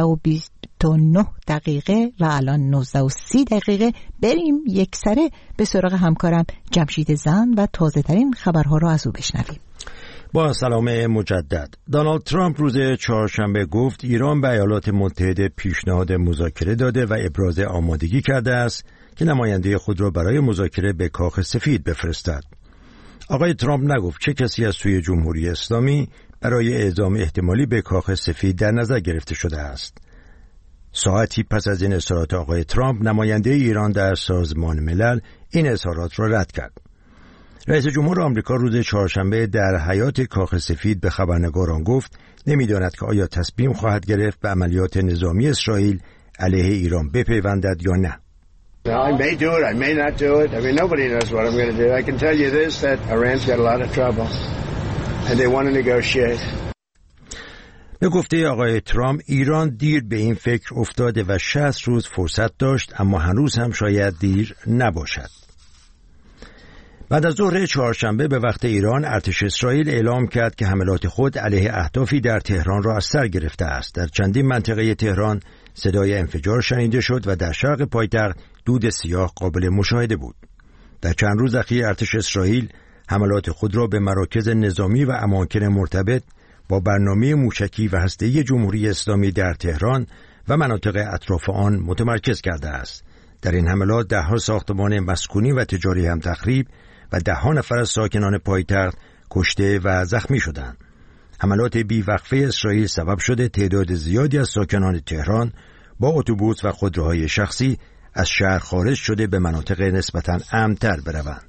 19:29 و الان 19:30 بریم یک سره به سراغ همکارم جمشید زن و تازه ترین خبرها رو از او بشنویم. با سلام مجدد. دونالد ترامپ روز چهارشنبه گفت ایران به ایالات متحده پیشنهاد مذاکره داده و ابراز آمادگی کرده است که نماینده خود را برای مذاکره به کاخ سفید بفرستد. آقای ترامپ نگفت چه کسی از سوی جمهوری اسلامی برای اعزام احتمالی به کاخ سفید در نظر گرفته شده است. ساعتی پس از این اظهارات آقای ترامپ، نماینده ایران در سازمان ملل این اظهارات را رد کرد. رئیس جمهور آمریکا روز چهارشنبه در حیاط کاخ سفید به خبرنگاران گفت نمی‌داند که آیا تصمیم خواهد گرفت به عملیات نظامی اسرائیل علیه ایران بپیوندد یا نه. I may do it, I may not do it. I mean, nobody knows what I'm going to do. I can tell you this, that Iran's got a lot of trouble and they want to negotiate. به گفته آقای ترامپ، ایران دیر به این فکر افتاده و 60 روز فرصت داشت، اما هنوز هم شاید دیر نباشد. بعد از ظهر چهارشنبه به وقت ایران، ارتش اسرائیل اعلام کرد که حملات خود علیه اهدافی در تهران را از سر گرفته است. در چندین منطقه تهران صدای انفجار شنیده شد و در شرق پایتخت دود سیاه قابل مشاهده بود. در چند روز اخیر ارتش اسرائیل حملات خود را به مراکز نظامی و اماکن مرتبط با برنامه موشکی و هسته‌ای جمهوری اسلامی در تهران و مناطق اطراف آن متمرکز کرده است. در این حملات ده‌ها ساختمان مسکونی و تجاری هم تخریب و ده‌ها نفر از ساکنان پایتخت کشته و زخمی شدند. حملات بی‌وقفه اسرائیل سبب شده تعداد زیادی از ساکنان تهران با اتوبوس و خودروهای شخصی از شهر خارج شده به مناطق نسبتاً امن‌تر بروند.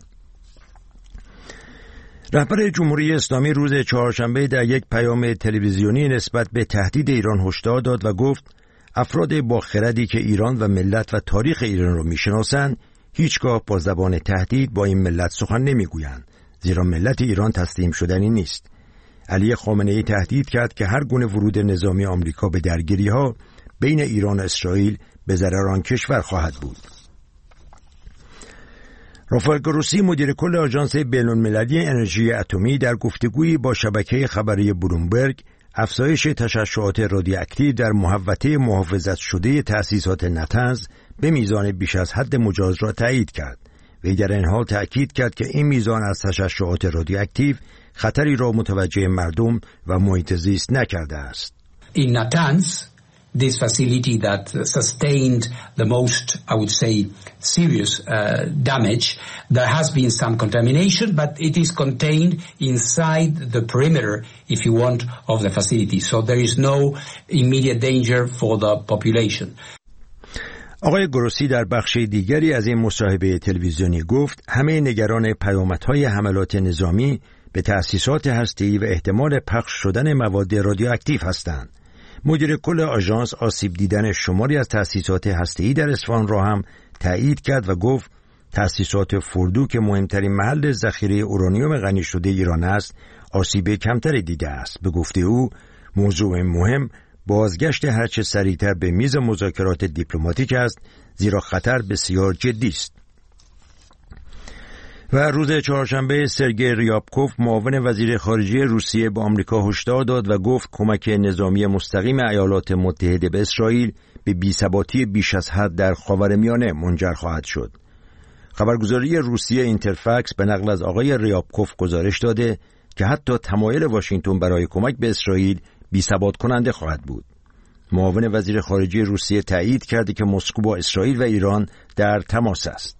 رهبر جمهوری اسلامی روز چهارشنبه در یک پیام تلویزیونی نسبت به تهدید ایران هشدار داد و گفت افراد با خردی که ایران و ملت و تاریخ ایران را می‌شناسند هیچگاه با زبان تهدید با این ملت سخن نمی‌گویند، زیرا ملت ایران تسلیم شدنی نیست. علی خامنه‌ای تهدید کرد که هر گونه ورود نظامی آمریکا به درگیری‌ها بین ایران و اسرائیل به ضرر آن کشور خواهد بود. رافائل گروسی مدیر کل آژانس بین‌المللی انرژی اتمی در گفتگویی با شبکه خبری بلومبرگ افزایش تشعشعات رادیواکتیو در محوطه محافظت شده تأسیسات نطنز به میزان بیش از حد مجاز را تایید کرد. وی در این حال تأکید کرد که این میزان از تشعشعات رادیواکتیو خطری را متوجه مردم و محیط زیست نکرده است. In Natanz, this facility that sustained the most, I would say, serious damage, there has been some contamination, but it is contained inside the perimeter, if you want, of the facility. So there is no immediate danger for the population. آقای گروسی در بخش دیگری از این مصاحبه تلویزیونی گفت همه نگران پیامدهای حملات نظامی به تأسیسات هسته‌ای و احتمال پخش شدن مواد رادیواکتیو هستند. مدیر کل آژانس آسیب دیدن شماری از تأسیسات هسته‌ای در اصفهان را هم تایید کرد و گفت تأسیسات فوردو که مهمترین محل ذخیره اورانیوم غنی شده ایران است، آسیب کمتری دیده است. به گفته او موضوع مهم بازگشت هرچه سریعتر به میز مذاکرات دیپلماتیک است، زیرا خطر بسیار جدی است. و روز چهارشنبه سرگئی ریابکوف معاون وزیر خارجه روسیه به آمریکا هشدار داد و گفت کمک نظامی مستقیم ایالات متحده به اسرائیل به بی‌ثباتی بیش از حد در خاورمیانه منجر خواهد شد. خبرگزاری روسیه اینترفکس به نقل از آقای ریابکوف گزارش داده که حتی تمایل واشنگتن برای کمک به اسرائیل بی‌ثبات کننده خواهد بود. معاون وزیر خارجه روسیه تایید کرده که مسکو با اسرائیل و ایران در تماس است.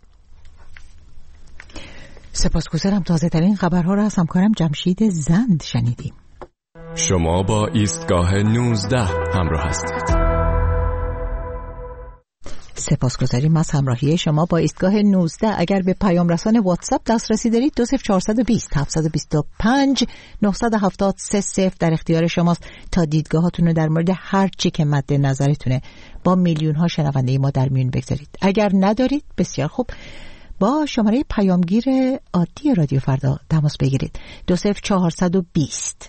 سپاسگزارم. تازه ترین خبرها را از همکارم جمشید زند شنیدیم. شما با ایستگاه 19 همراه هستید. سپاسگزاریم از همراهی شما با ایستگاه 19. اگر به پیام رسان واتساپ دسترسی دارید 20420 725 970 در اختیار شماست تا دیدگاهاتون رو در مورد هر چی که مد نظرتونه با میلیون ها شنونده ما در میون بگذارید. اگر ندارید بسیار خوب، با شماره پیامگیر عادی رادیو فردا تماس بگیرید. 20420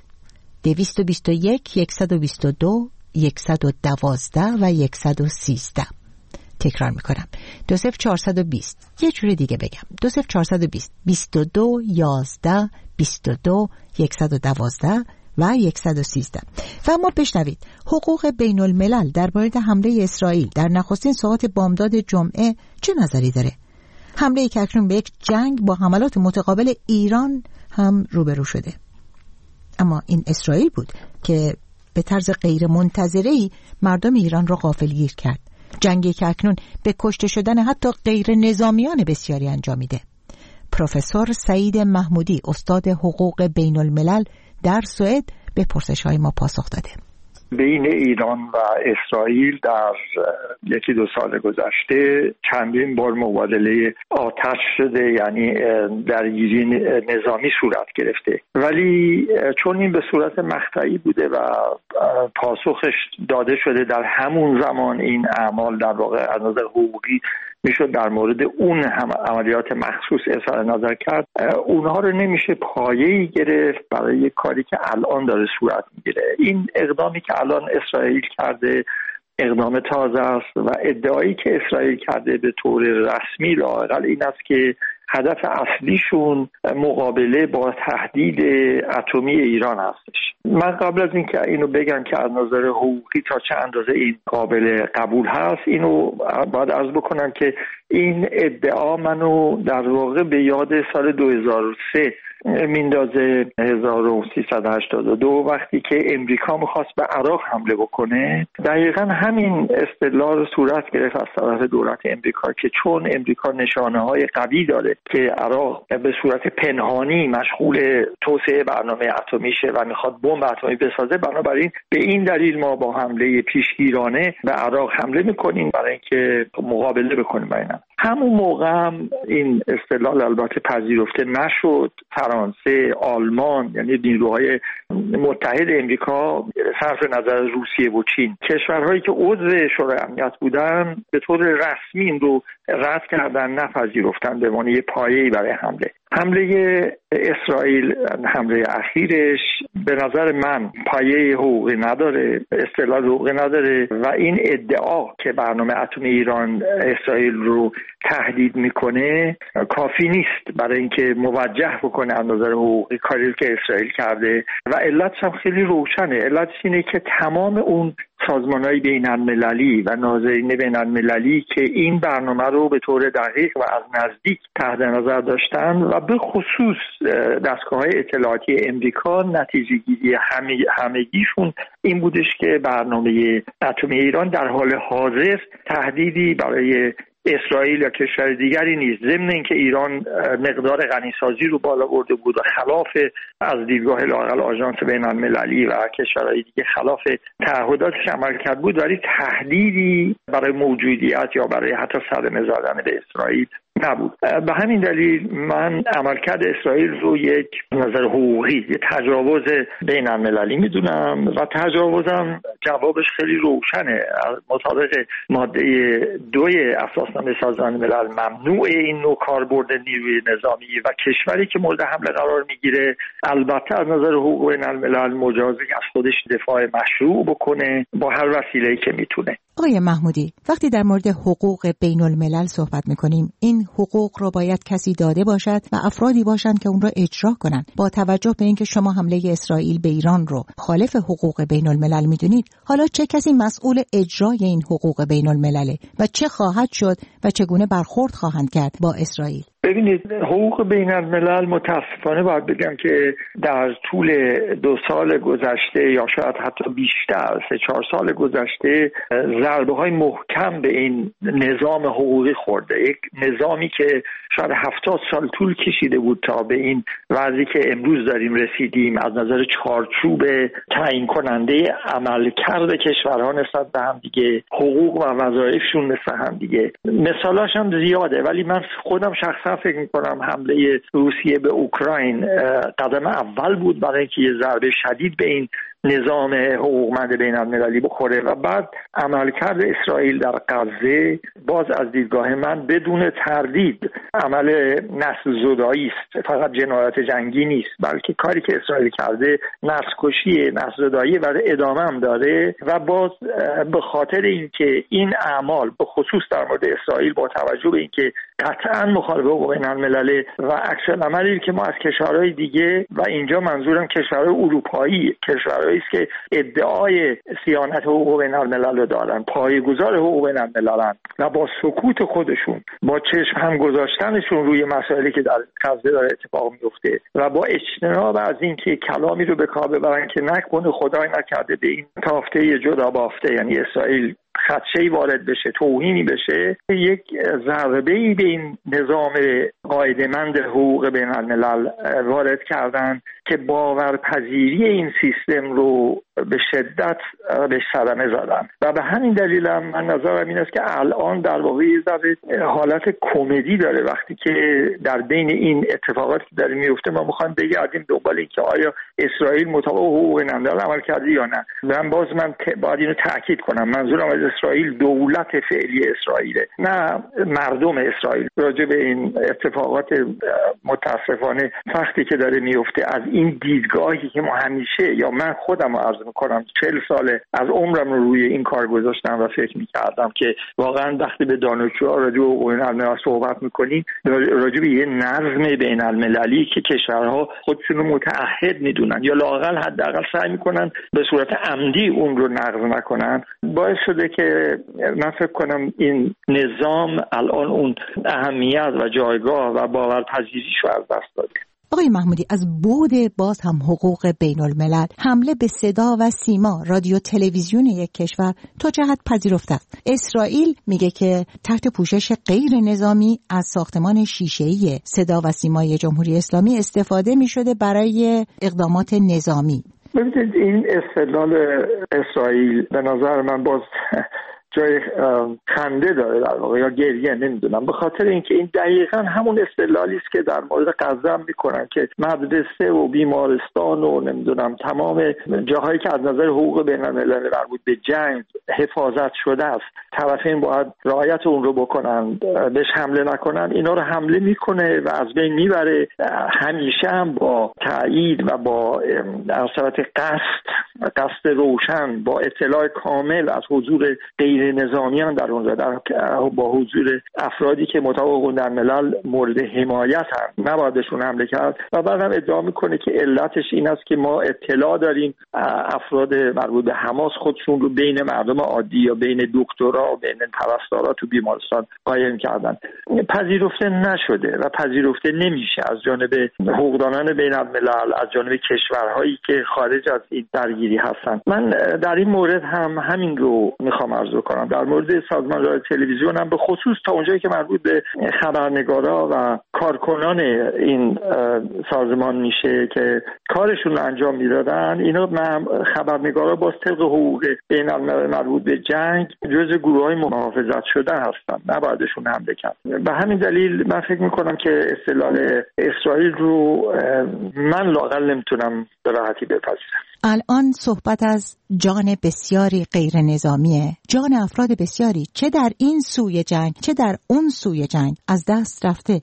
221 122 112 و 113. تکرار میکنم 20420 یه جور دیگه بگم 20420 22 11 22 112 و 113. و اما بشنوید حقوق بین الملل در مورد حمله اسرائیل در نخستین ساعات بامداد جمعه چه نظری داره؟ حمله‌ای که اکنون به یک جنگ با حملات متقابل ایران هم روبرو شده. اما این اسرائیل بود که به طرز غیر منتظره‌ای مردم ایران را غافلگیر کرد. جنگی که اکنون به کشته شدن حتی غیر نظامیان بسیاری انجامیده. پروفسور سعید محمودی استاد حقوق بین الملل در سوئد به پرسش‌های ما پاسخ داده. بین ایران و اسرائیل در یکی دو سال گذشته چندین بار مبادله آتش شده، یعنی درگیری نظامی صورت گرفته، ولی چون این به صورت مقطعی بوده و پاسخش داده شده در همون زمان، این اعمال در واقع از نظر حقوقی میشد در مورد اون هم عملیات مخصوص اظهار نظر کرد. اونها رو نمیشه پایه‌ای گرفت برای کاری که الان داره صورت میگیره. این اقدامی که الان اسرائیل کرده اقدام تازه است و ادعایی که اسرائیل کرده به طور رسمی لااقل این است که هدف اصلیشون مقابله با تهدید اتمی ایران هستش. من قبل از اینکه اینو بگم که از نظر حقوقی تا چه اندازه این قابل قبول هست، اینو باید عرض بکنم که این ادعا منو در واقع به یاد سال 2003 میندازه، 1382 وقتی که امریکا میخواست به عراق حمله بکنه. دقیقا همین اصطلاح صورت گرفت از طرف دولت امریکا که چون امریکا نشانه‌های قوی داره که عراق به صورت پنهانی مشغول توسعه برنامه اتمیشه و میخواد بمب اتمی بسازه، بنابراین به این دلیل ما با حمله پیشگیرانه به عراق حمله میکنیم برای اینکه مقابله بکنیم با اینا. همون موقع هم این اصطلاح البته پذیرفته نشد. فرانسه، آلمان، یعنی نیروهای متحد امریکا صرف نظر روسیه و چین، کشورهایی که عضو شورای امنیت بودن، به طور رسمی این رو رد کردن، نپذیرفتن به عنوان پایه‌ای برای حمله اسرائیل. حمله اخیرش به نظر من پایه حقوقی نداره، اصطلاح حقوقی نداره و این ادعا که برنامه اتمی ایران اسرائیل رو تهدید میکنه کافی نیست برای اینکه موجه بکنه از نظر حقوقی کاری که اسرائیل کرده و علتش هم خیلی روشنه. علتش اینه که تمام اون سازمان‌های بین‌المللی و ناظرین بین‌المللی که این برنامه رو به طور دقیق و از نزدیک تحت نظر داشتن و به خصوص دستگاه‌های اطلاعاتی امریکا، نتیجه گیری همگیشون این بودش که برنامه اتمی ایران در حال حاضر تهدیدی برای اسرائیل یا کشور دیگری نیست، ضمن اینکه ایران مقدار غنیسازی رو بالا برده بود و خلاف از دیدگاه لااقل آژانس بین‌المللی و کشورهای دیگه خلاف تعهداتش عمل کرد بود، ولی تهدیدی برای موجودیت یا برای حتی صدمه زدن به اسرائیل نبود. به همین دلیل من عملکرد اسرائیل رو یک نظر حقوقی، یک تجاوز بین‌المللی میدونم و تجاوزم جوابش خیلی روشنه. مطابق ماده 2 اساسنامه سازمان ملل ممنوع این نوع کاربرد نیروی نظامی و کشوری که مورد حمله قرار میگیره البته از نظر حقوق بین‌الملل مجازی از خودش دفاع مشروع بکنه با هر وسیله‌ای که میتونه. آقای محمودی، وقتی در مورد حقوق بین الملل صحبت میکنیم این این حقوق رو باید کسی داده باشد و افرادی باشند که اون رو اجرا کنند. با توجه به اینکه شما حمله اسرائیل به ایران رو خالف حقوق بین الملل میدونید، حالا چه کسی مسئول اجرای این حقوق بین الملله و چه خواهد شد و چگونه برخورد خواهند کرد با اسرائیل؟ ببینید، حقوق بین الملل متاسفانه باید بگم که در طول 2 سال گذشته یا شاید حتی بیشتر 3-4 سال گذشته ضربه های محکم به این نظام حقوقی خورده. یک نظامی که شاید 70 سال طول کشیده بود تا به این وضعی که امروز داریم رسیدیم، از نظر چارچوب تعیین کننده عملکرد کشورها نسبت به هم دیگه، حقوق و وظایفشون مثل هم دیگه. مثالاش هم زیاده، ولی من خودم شخصا فکر میکنم حمله روسیه به اوکراین قدم اول بود برای اینکه یه ضربه شدید به این نظام حقوقمند بین المللی بخوره و بعد عملکرد اسرائیل در غزه باز از دیدگاه من بدون تردید عمل نسل زدایی است. فقط جنایات جنگی نیست، بلکه کاری که اسرائیل کرده نسل کشی، نسل زدایی و ادامه هم داره و باز به خاطر اینکه این اعمال به خصوص در مورد اسرائیل با توجه به اینکه قطعا مخالف حقوق بین المللی و عکس العملی که ما از کشورهای دیگه و اینجا منظورم کشورهای اروپایی، کشورهایی است که ادعای صیانت حقوق بین الملل رو دارن، پایه‌گذار حقوق بین الملل و با سکوت خودشون، با چشم هم گذاشتنشون روی مسائلی که در غزه داره اتفاق میفته و با اجتناب از اینکه کلامی رو به کار ببرن که نکنه خدای نکرده به این تافته جدا بافته، یعنی اسرائیل خدشه‌ای وارد بشه، توهینی بشه، یک ضربه‌ای به این نظام قاعده‌مند حقوق بین الملل وارد کردن که باورپذیری این سیستم رو به شدت به صدمه زدن و به همین دلیل هم من نظرم این است که الان در واقع یه حالت کمدی داره وقتی که در بین این اتفاقاتی که داره میفته ما میخوایم بگردیم دنبال این که آیا اسرائیل مطابق حقوق بین الملل عمل کرده یا نه. من باید اینو تاکید کنم، منظورم از اسرائیل دولت فعلی اسرائیله، نه مردم اسرائیل. راجع به این اتفاقات متاسفانه سختی که داره میفته از این دیدگاهی که ما همیشه یا من خودم عرض میکنم 40 ساله از عمرم رو روی این کار گذاشتم و فکر میکردم که واقعا وقتی به دانشجوها راجع به حقوق بین الملل صحبت میکنیم راجع به یه نظم بین المللی که کشورها خودشون رو متعهد میدونن یا لااقل حداقل سعی میکنن به صورت عمدی اون رو نقض نکنن، باعث شده که من فکر کنم این نظام الان اون اهمیت و جایگاه و باورپذیریش رو از دست داده. آقای محمودی، از بعد باز هم حقوق بین الملل، حمله به صدا و سیما، رادیو تلویزیون یک کشور تا جهت پذیرفته است. اسرائیل میگه که تحت پوشش غیر نظامی از ساختمان شیشه‌ای صدا و سیمای جمهوری اسلامی استفاده میشده برای اقدامات نظامی. ببینید این استدلال اسرائیل به نظر من باز جای خنده داره در واقع یا گریه، نمیدونم، به خاطر اینکه این دقیقاً همون استدلالی است که در مورد غزه میکنن که مدرسه و بیمارستان و نمیدونم تمام جاهایی که از نظر حقوق بین الملل مربوط به جنگ حفاظت شده است، طرفین باید رعایت اون رو بکنن، بهش حمله نکنن. اینا رو حمله میکنه و از بین میبره، همیشه هم با تایید و با اثرات قصد روشن، با اطلاع کامل از حضور غیر نظامیان در اونجا، با حضور افرادی که مطابق حقوق الملل مورد حمایت هم، نبایدشون حمله کرد. و بعدم ادعا میکنه که علتش این است که ما اطلاع داریم افراد مربوط به حماس خودشون رو بین مردم عادی یا بین دکترها و بین پرستارا تو بیمارستان قایم کردن. پذیرفته نشده و پذیرفته نمیشه از جانب حقوقدانان بین الملل، از جانب کشورهایی که خارج از این درگیری هستن. من در این مورد هم همین رو میخوام عرض کنم. در مورد سازمان رادیو تلویزیون هم به خصوص تا اونجایی که مربوط به خبرنگارا و کارکنان این سازمان میشه که کارشون رو انجام میدادن، اینا خبرنگارا با طبق حقوق بین الملل مربوط به جنگ جزء گروه‌های محافظت شده هستن، نبایدشون حمله کرد. به همین دلیل من فکر میکنم که استدلال اسرائیل رو من لااقل نمیتونم به راحتی بپذیرم. الان صحبت از جان بسیاری غیر نظامیه، جان افراد بسیاری چه در این سوی جنگ چه در اون سوی جنگ از دست رفته که بار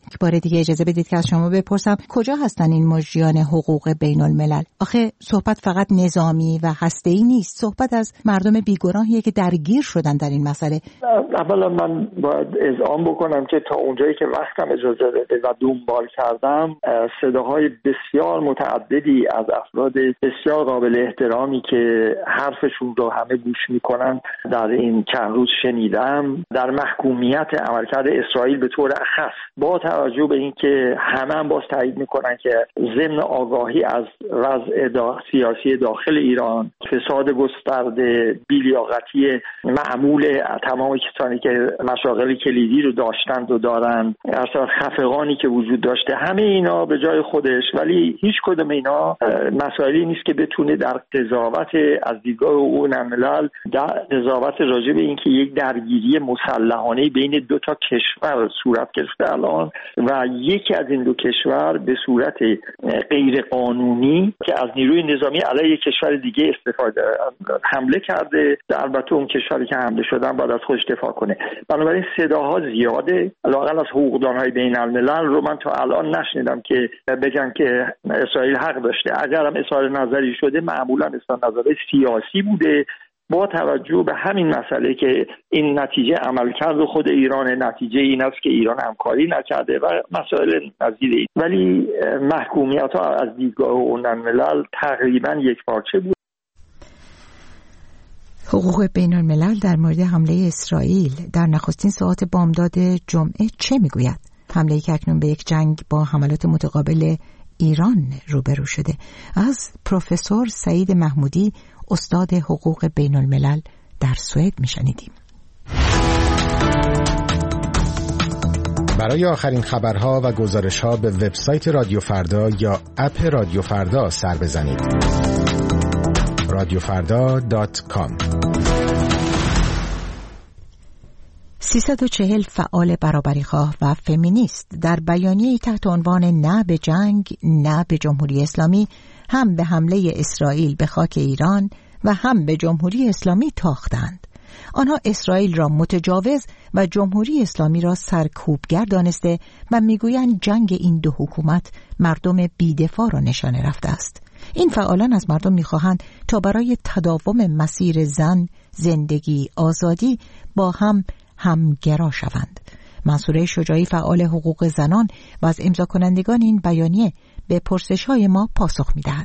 دیگه اجازه بدید که از شما بپرسم کجا هستن این مجریان حقوق بین الملل؟ آخه صحبت فقط نظامی و هسته‌ای نیست، صحبت از مردم بیگناهیه که درگیر شدن در این مسئله. اولا من باید اذعان بکنم که تا اونجایی که وقتم اجازه بده و دنبال کردم صداهای بسیار متعددی از افراد بسیار قابل احترامی که حرفشون رو همه گوش میکنن در این چند روز شنیدم در محکومیت عملکرد اسرائیل به طور اخص، با توجه به اینکه همه هم باز تایید میکنن که ضمن آگاهی از وضع سیاسی داخل ایران، فساد گسترده، بی‌لیاقتی معمول تمام کسانی که مشاغل کلیدی رو داشتند و دارند، اصلا خفقانی که وجود داشته، همه اینا به جای خودش، ولی هیچ کدوم اینا مسائلی نیست که بتونه در قضاوت از دیدگاه حقوق الملل در قضاوت راجع به اینکه یک درگیری مسلحانه بین دو تا کشور صورت گرفته الان و یکی از این دو کشور به صورت غیر قانونی که از نیروی نظامی علیه کشور دیگه استفاده حمله کرده، البته اون کشوری که حمله شدن باید از خودش دفاع کنه. بنابراین صداها زیاده، لااقل از حقوقدانهای بین الملل رو من تا الان نشنیدم که بگن که اسرائیل حق داشته. اگر هم اظهار نظری شده معمولا اظهار نظر سیاسی بوده با توجه به همین مسئله که این نتیجه عملکرد خود ایران، نتیجه این است که ایران همکاری نکرده و مسائل نظیر این. ولی محکومیت ها از دیدگاه حقوق الملل تقریبا یکپارچه بود. حقوق بین الملل در مورد حمله اسرائیل در نخستین ساعات بامداد جمعه چه میگوید؟ حمله‌ای که اکنون به یک جنگ با حملات متقابل ایران روبرو شده. از پروفسور سعید محمودی، استاد حقوق بین الملل در سوئد میشنیدیم. برای آخرین خبرها و گزارشها به وبسایت رادیو فردا یا اپ رادیو فردا سر بزنید. radiofarda.com 340 فعال برابریخواه و فمینیست در بیانیه‌ای تحت عنوان نه به جنگ، نه به جمهوری اسلامی، هم به حمله اسرائیل به خاک ایران و هم به جمهوری اسلامی تاختند. آنها اسرائیل را متجاوز و جمهوری اسلامی را سرکوبگر دانسته و میگویند جنگ این دو حکومت مردم بی‌دفاع را نشانه رفته است. این فعالان از مردم می‌خواهند تا برای تداوم مسیر زن، زندگی، آزادی با هم همگرا شوند. منصوره شجاعی، فعال حقوق زنان و از امضا کنندگان این بیانیه، به پرسش‌های ما پاسخ می‌دهد.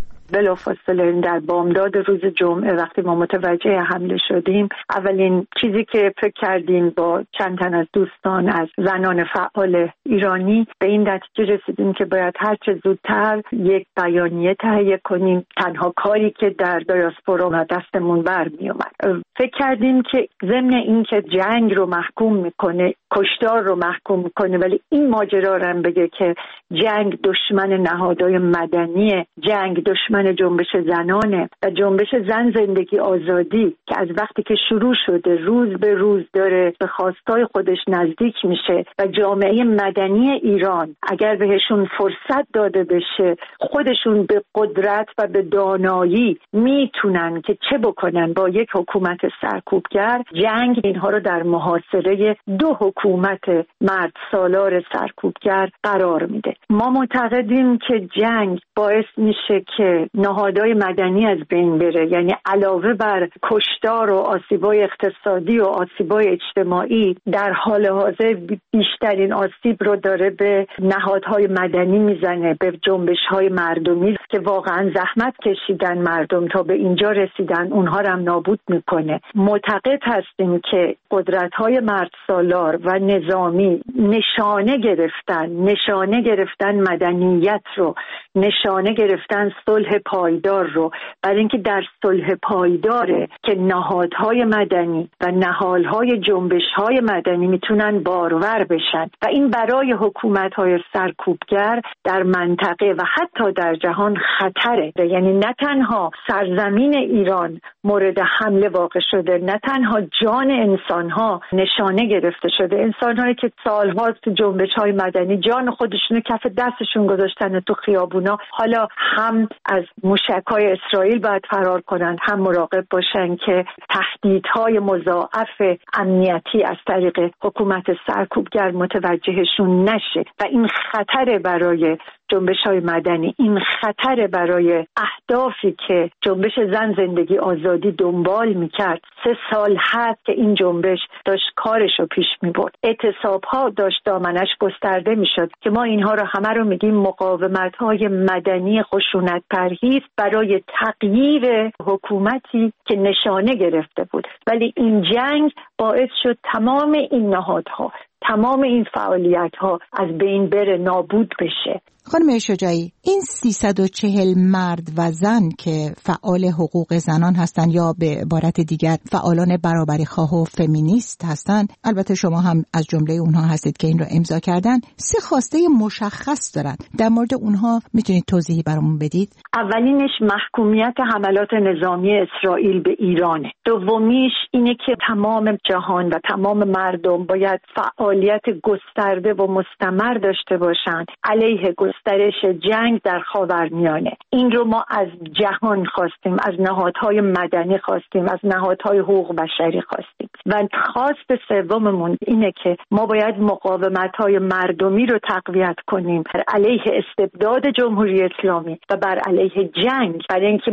بلافاصله در بامداد روز جمعه وقتی ما متوجه حمله شدیم، اولین چیزی که فکر کردیم با چند تن از دوستان از زنان فعال ایرانی به این نتیجه رسیدیم که باید هر چه زودتر یک بیانیه تهیه کنیم. تنها کاری که در دیاسپورا دستمون برمی اومد. فکر کردیم که ضمن این که جنگ رو محکوم میکنه، کشتار رو محکوم میکنه، ولی این ماجرا رو هم بگه که جنگ دشمن نهادهای مدنی، جنگ دشمن جنبش زنانه و جنبش زن زندگی آزادی که از وقتی که شروع شده روز به روز داره به خواستای خودش نزدیک میشه و جامعه مدنی ایران اگر بهشون فرصت داده بشه خودشون به قدرت و به دانایی میتونن که چه بکنن با یک حکومت سرکوبگر. جنگ اینها رو در محاصره دو حکومت مرد سالار سرکوبگر قرار میده. ما معتقدیم که جنگ باعث میشه که نهادهای مدنی از بین بره، یعنی علاوه بر کشتار و آسیبای اقتصادی و آسیبای اجتماعی در حال حاضر بیشترین آسیب رو داره به نهادهای مدنی میزنه، به جنبش‌های مردمی که واقعا زحمت کشیدن مردم تا به اینجا رسیدن، اونها رو هم نابود میکنه. معتقد هستیم که قدرت‌های مرد سالار و نظامی نشانه گرفتن مدنیت رو، نشانه گرفتن صلح پایدار رو، برای اینکه در صلح پایداره که نهادهای مدنی و نهالهای جنبش‌های مدنی میتونن بارور بشن و این برای حکومت‌های سرکوبگر در منطقه و حتی در جهان خطره. یعنی نه تنها سرزمین ایران مورد حمله واقع شده، نه تنها جان انسان‌ها نشانه گرفته شده، انسان‌هایی که سال‌ها تو جنبش‌های مدنی جان خودشونو کف دستشون گذاشتن تو خیابونا، حالا هم از از موشک‌های اسرائیل باید فرار کنند، هم مراقب باشن که تهدیدهای مضاعف امنیتی از طریق حکومت سرکوبگر متوجهشون نشه و این خطر برای جنبش‌های مدنی، این خطر برای اهدافی که جنبش زن زندگی آزادی دنبال میکرد. 3 سال هست که این جنبش داشت کارشو پیش میبرد، اعتصاب‌ها داشت دامنش گسترده میشد که ما اینها رو همه رو میگیم مقاومت‌های مدنی خشونت پرهیز برای تغییر حکومتی که نشانه گرفته بود. ولی این جنگ باعث شد تمام این نهادها، تمام این فعالیت‌ها از بین بره، نابود بشه. خانم شجاعی، این 340 مرد و زن که فعال حقوق زنان هستند یا به عبارت دیگر فعالان برابری خواه و فمینیست هستند، البته شما هم از جمله اونها هستید که این رو امضا کردن، 3 خواسته مشخص دارن. در مورد اونها میتونید توضیحی برامون بدید؟ اولینش محکومیت حملات نظامی اسرائیل به ایرانه. دومیش اینه که تمام جهان و تمام مردم باید فعالیت گسترده و مستمر داشته باشند علیه گسترش جنگ در خاورمیانه. این رو ما از جهان خواستیم، از نهادهای مدنی خواستیم، از نهادهای حقوق بشری خواستیم. و خواست سوممون اینه که ما باید مقاومت‌های مردمی رو تقویت کنیم بر علیه استبداد جمهوری اسلامی و بر علیه جنگ، برای اینکه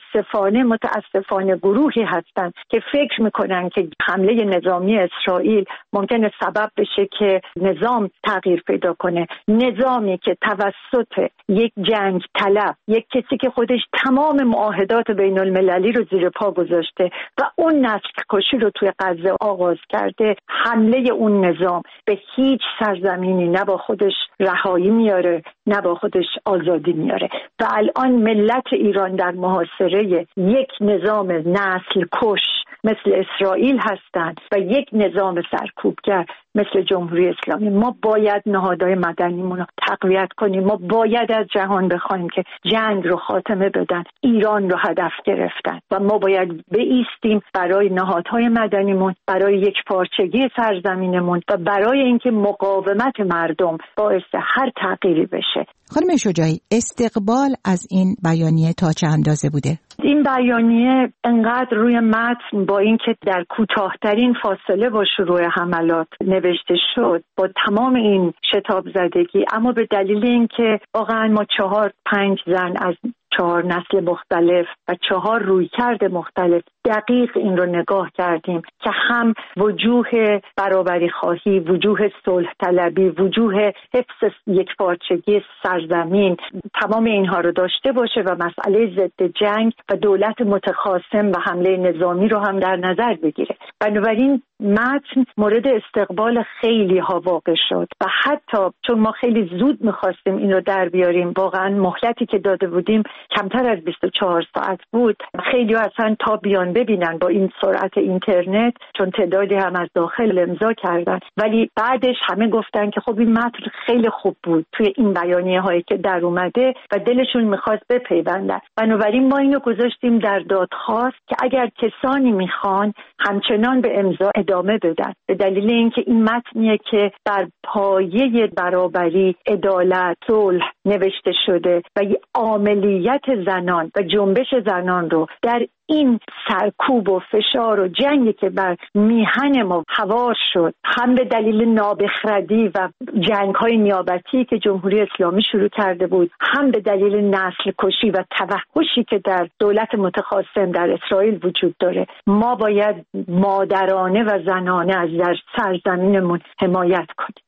متاسفانه گروهی هستن که فکر میکنن که حمله نظامی اسرائیل ممکنه سبب بشه که نظام تغییر پیدا کنه، نظامی که توسط یک جنگ طلب، یک کسی که خودش تمام معاهدات بین المللی رو زیر پا گذاشته و اون نسل کشی رو توی غزه آغاز کرده، حمله اون نظام به هیچ سرزمینی نه با خودش رهایی میاره نه با خودش آزادی میاره. و الان ملت ایران در محاصره یک نظام نسل کش مثل اسرائیل هستند و یک نظام سرکوبگر مثل جمهوری اسلامی. ما باید نهادهای مدنیمون رو تقویت کنیم. ما باید از جهان بخوایم که جنگ رو خاتمه بدن، ایران رو هدف گرفتن و ما باید بایستیم برای نهادهای مدنیمون، برای یک پارچگی سرزمینمون و برای اینکه مقاومت مردم باعث هر تغییری بشه. خانم شجاعی، استقبال از این بیانیه تا چه اندازه بوده؟ این بیانیه انقدر روی متن با اینکه در کوتاه‌ترین فاصله با شروع حملات نوشته شد، با تمام این شتاب زدگی، اما به دلیل اینکه واقعا ما 4-5 زن از 4 نسل مختلف و 4 رویکرد مختلف دقیق این رو نگاه کردیم که هم وجوه برابری خواهی، وجوه صلح طلبی، وجوه حفظ یک پارچگی سرزمین، تمام اینها رو داشته باشه و مسئله ضد جنگ و دولت متخاصم و حمله نظامی رو هم در نظر بگیره. بنابراین متن مورد استقبال خیلی ها واقع شد و حتی چون ما خیلی زود می‌خواستیم این رو در بیاریم، واقعا مهلتی که داده بودیم کمتر از 24 ساعت بود، خیلی ها اصلا تا بیان ببینن با این سرعت اینترنت، چون تعدادی هم از داخل امضا کردن، ولی بعدش همه گفتن که خب این متن خیلی خوب بود توی این بیانیه هایی که در اومده و دلشون میخواست بپیوندن. بنابراین ما اینو گذاشتیم در دادخواست که اگر کسانی میخوان همچنان به امضا ادامه بدن، به دلیل اینکه این متنیه که بر پایه برابری، عدالت، صلح نوشته شده و عملیات زنان و جنبش زنان رو در این سرکوب و فشار و جنگی که بر میهن ما هوار شد، هم به دلیل نابخردی و جنگ‌های نیابتی که جمهوری اسلامی شروع کرده بود، هم به دلیل نسل کشی و توحشی که در دولت متخاصم در اسرائیل وجود داره، ما باید مادرانه و زنانه از در سرزمینمون حمایت کنیم.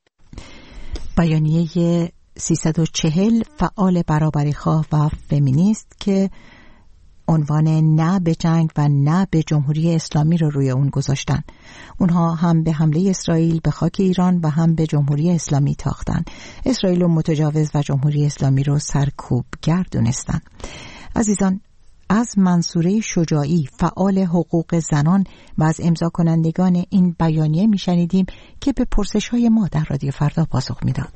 بیانیه 340 فعال برابری خواه و فمینیست که عنوان نه به جنگ و نه به جمهوری اسلامی رو روی اون گذاشتن. اونها هم به حمله اسرائیل به خاک ایران و هم به جمهوری اسلامی تاختن. اسرائیل رو متجاوز و جمهوری اسلامی رو سرکوبگر دونستن. عزیزان، از منصوره شجاعی فعال حقوق زنان و از امضا کنندگان این بیانیه میشنیدیم که به پرسش‌های ما در رادیو فردا پاسخ میداد.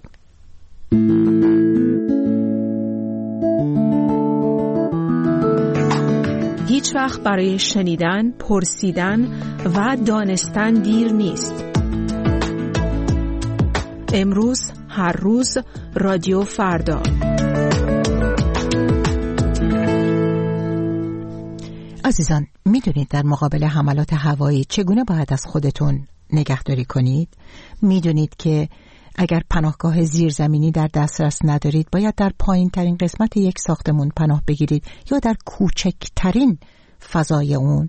هیچ وقت برای شنیدن، پرسیدن و دانستن دیر نیست. امروز، هر روز، رادیو فردا. عزیزان، میدونید در مقابل حملات هوایی چگونه باید از خودتون نگهداری کنید؟ میدونید که اگر پناهگاه زیرزمینی در دسترس ندارید باید در پایین ترین قسمت یک ساختمون پناه بگیرید یا در کوچکترین فضای اون،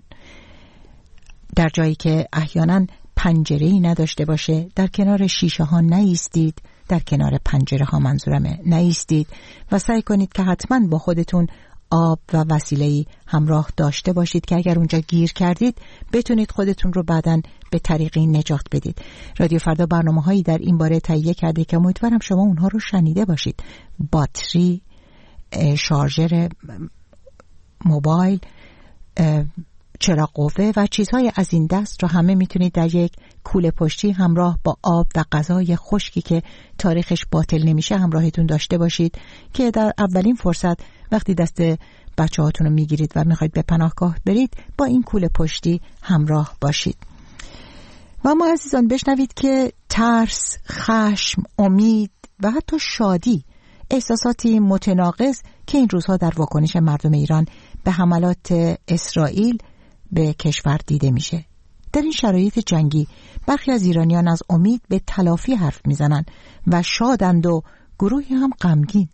در جایی که احیانا پنجره‌ای نداشته باشه، در کنار شیشه ها نایستید، در کنار پنجره ها منظورمه نایستید و سعی کنید که حتما با خودتون آب و وسیله‌ای همراه داشته باشید که اگر اونجا گیر کردید بتونید خودتون رو بعداً به طریقی نجات بدید. رادیو فردا برنامه‌هایی در این باره تهیه کرده که امیدوارم شما اونها رو شنیده باشید. باتری، شارژر موبایل، چراغ قوه و چیزهای از این دست رو همه میتونید در یک کوله پشتی همراه با آب و غذای خشکی که تاریخش باطل نمیشه همراهتون داشته باشید که در اولین فرصت وقتی دست بچه هاتون رو میگیرید و میخواید به پناهگاه برید با این کوله پشتی همراه باشید. و ما عزیزان بشنوید که ترس، خشم، امید و حتی شادی احساساتی متناقض که این روزها در واکنش مردم ایران به حملات اسرائیل به کشور دیده میشه. در این شرایط جنگی برخی از ایرانیان از امید به تلافی حرف میزنن و شادند و گروهی هم غمگین.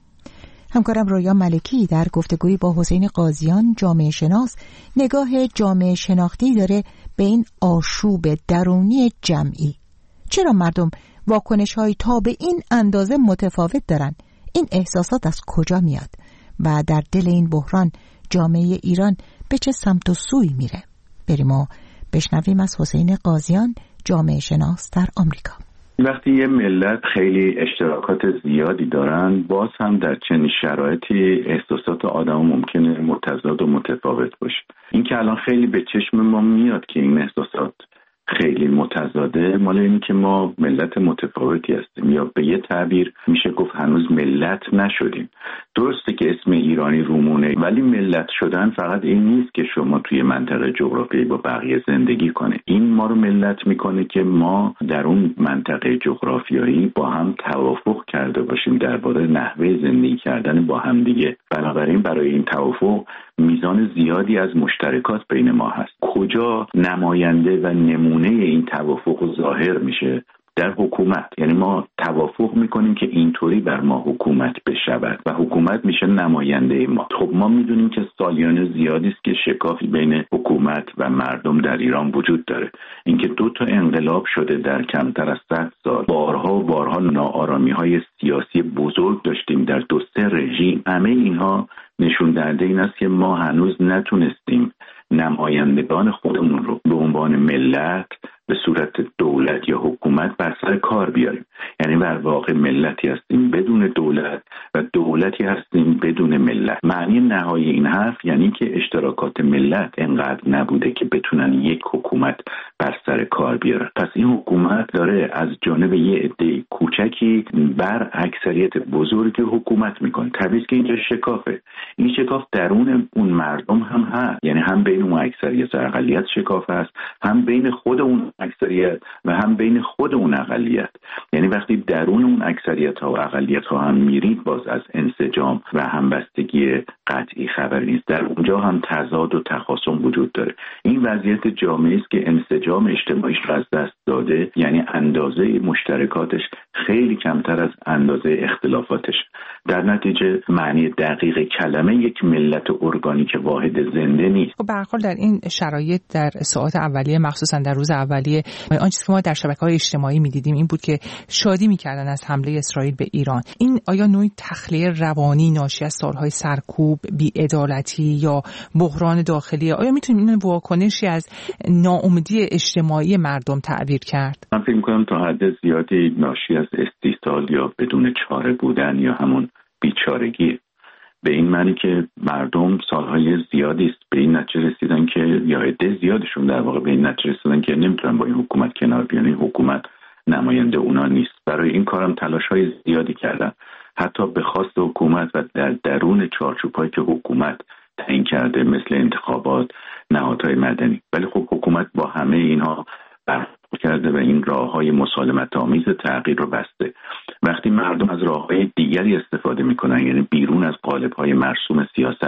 همکارم رویا ملکی در گفتگویی با حسین قاضیان جامعه شناس نگاه جامعه شناختی داره به این آشوب درونی جمعی. چرا مردم واکنش‌های تا به این اندازه متفاوت دارن؟ این احساسات از کجا میاد؟ و در دل این بحران جامعه ایران به چه سمت و سوی میره؟ بریم و بشنویم از حسین قاضیان جامعه شناس در آمریکا. وقتی یه ملت خیلی اشتراکات زیادی دارن، باز هم در چنین شرایطی احساسات آدم ممکنه متضاد و متفاوت باشه. این که الان خیلی به چشم ما میاد که این احساسات خیلی متضاده، مال اینه که ما ملت متفاوتی هستیم، یا به یه تعبیر میشه گفت هنوز ملت نشدیم. درسته که اسم ایرانی رومونه، ولی ملت شدن فقط این نیست که شما توی منطقه جغرافیایی با بقیه زندگی کنه. این ما رو ملت میکنه که ما در اون منطقه جغرافیایی با هم توافق کرده باشیم درباره نحوه زندگی کردن با هم دیگه. بنابراین برای این توافق میزان زیادی از مشترکات بین ما هست. کجا نماینده و نمونه این توافق ظاهر میشه؟ در حکومت. یعنی ما توافق میکنیم که اینطوری بر ما حکومت بشود و حکومت میشه نماینده ما. خب ما میدونیم که سالیان زیادی است که شکافی بین حکومت و مردم در ایران وجود داره. اینکه 2 انقلاب شده در کمتر از 100 سال، بارها و بارها ناآرامی‌های سیاسی بزرگ داشتیم در 2-3 رژیم. همه اینها نشون دهنده این است که ما هنوز نتونستیم نمایندگان خودمون رو به عنوان ملت به صورت دولت یا حکومت بر سر کار بیاریم. یعنی در واقع ملتی هستیم بدون دولت و دولتی هستیم بدون ملت. معنی نهایی این حرف یعنی که اشتراکات ملت انقدر نبوده که بتونن یک حکومت بر سر کار بیارن. پس این حکومت داره از جانب یه عده کوچکی بر اکثریت بزرگی حکومت میکنه. طبیعیه که اینجا شکافه. این شکاف درون اون مردم هم هست، یعنی هم بین اون اکثریت و اقلیت شکاف هست، هم بین خود اون اکثریت و هم بین خود اون اقلیت. یعنی وقتی درون اون اکثریت ها و اقلیت ها هم میرید، باز از انسجام و همبستگی قطعی خبر نیست. در اونجا هم تضاد و تخاصم وجود داره. این وضعیت جامعه است که انسجام اجتماعیش رو از دست داده، یعنی اندازه مشترکاتش خیلی کمتر از اندازه اختلافاتش. در نتیجه معنی دقیق کلمه یک ملت ارگانیک واحد زنده نیست. به هر حال در این شرایط در ساعات اولیه، مخصوصا در روز اولیه، آن چیزی که ما در شبکه‌های اجتماعی می‌دیدیم این بود که شادی می‌کردن از حمله اسرائیل به ایران. این آیا نوعی تخلیه روانی ناشی از سال‌های سرکوب، بی‌عدالتی یا بحران داخلی؟ آیا می‌تونیم این واکنشی از ناامیدی اجتماعی مردم تعبیر کرد؟ من فکر می‌کنم تا حد زیادی ناشی از استیصال یا بدون چاره بودن یا همون بیچارگی، به این معنی که مردم سالهای زیادی است به این نتیجه رسیدن که، یا عده زیادشون در واقع به این نتیجه رسیدن که نمیتونن با این حکومت کنار بیان، این حکومت نماینده اونا نیست. برای این کارم تلاش‌های زیادی کردن، حتی به خواست حکومت و در درون چارچوب‌هایی که حکومت تعیین کرده مثل انتخابات، نهادهای مدنی. ولی خب حکومت با همه اینها برخورد کرده و این راه‌های مسالمت‌آمیز تغییر رو بسته. وقتی مردم از راه‌های دیگری استفاده می‌کنن، یعنی بیرون از قالب‌های مرسوم سیاست،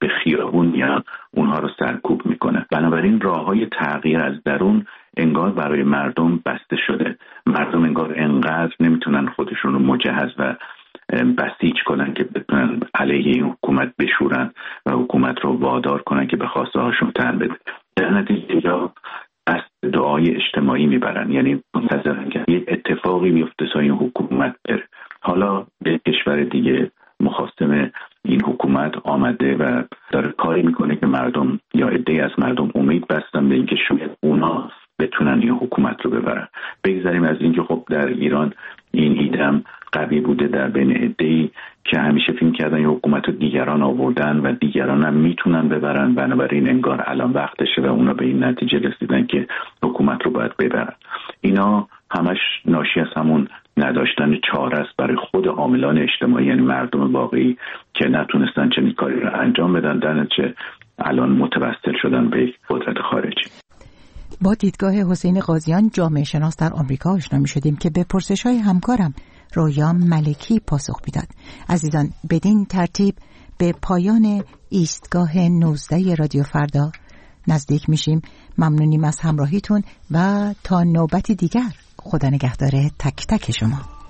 به خیابون میان اونها رو سرکوب میکنه. بنابراین راههای تغییر از درون انگار برای مردم بسته شده. مردم انگار انقدر نمیتونن خودشون رو مجهز و بسیج کنن که بتونن علیه این حکومت بشورن و حکومت رو وادار کنن که به خواسته هاشون تن بده. در نتیجه یا از دعای اجتماعی میبرن، یعنی منتظرن که یه اتفاقی بیفته تا این حکومت بره. حالا به کشور دیگه مخاصم این حکومت آمده و داره کاری میکنه که مردم یا عده‌ای از مردم امید بستن به اینکه شاید اونا بتونن این حکومت رو ببرن. بگذاریم از اینکه خب در ایران این ایدم قوی بوده در بین عده‌ای که همیشه فکر کردن این حکومت رو دیگران آوردن و دیگران هم میتونن ببرن، بنابراین انگار الان وقتشه و اونا به این نتیجه رسیدن که حکومت رو باید ببرن. اینا همش ناشی از همون نداشتن چاره است برای خود عاملان اجتماعی، یعنی مردم واقعی که نتونستن چنین کاری رو انجام بدن، در نتیجه الان متوسل شدن به یک قدرت خارجی. با دیدگاه حسین قاضیان جامعه شناس در آمریکا آشنا می‌شدیم که به پرسش‌های همکارم رویا ملکی پاسخ میداد. عزیزان، بدین ترتیب به پایان ایستگاه 19 رادیو فردا نزدیک میشیم. ممنونیم از همراهیتون و تا نوبتی دیگر. خدا نگهدار تک تک شما.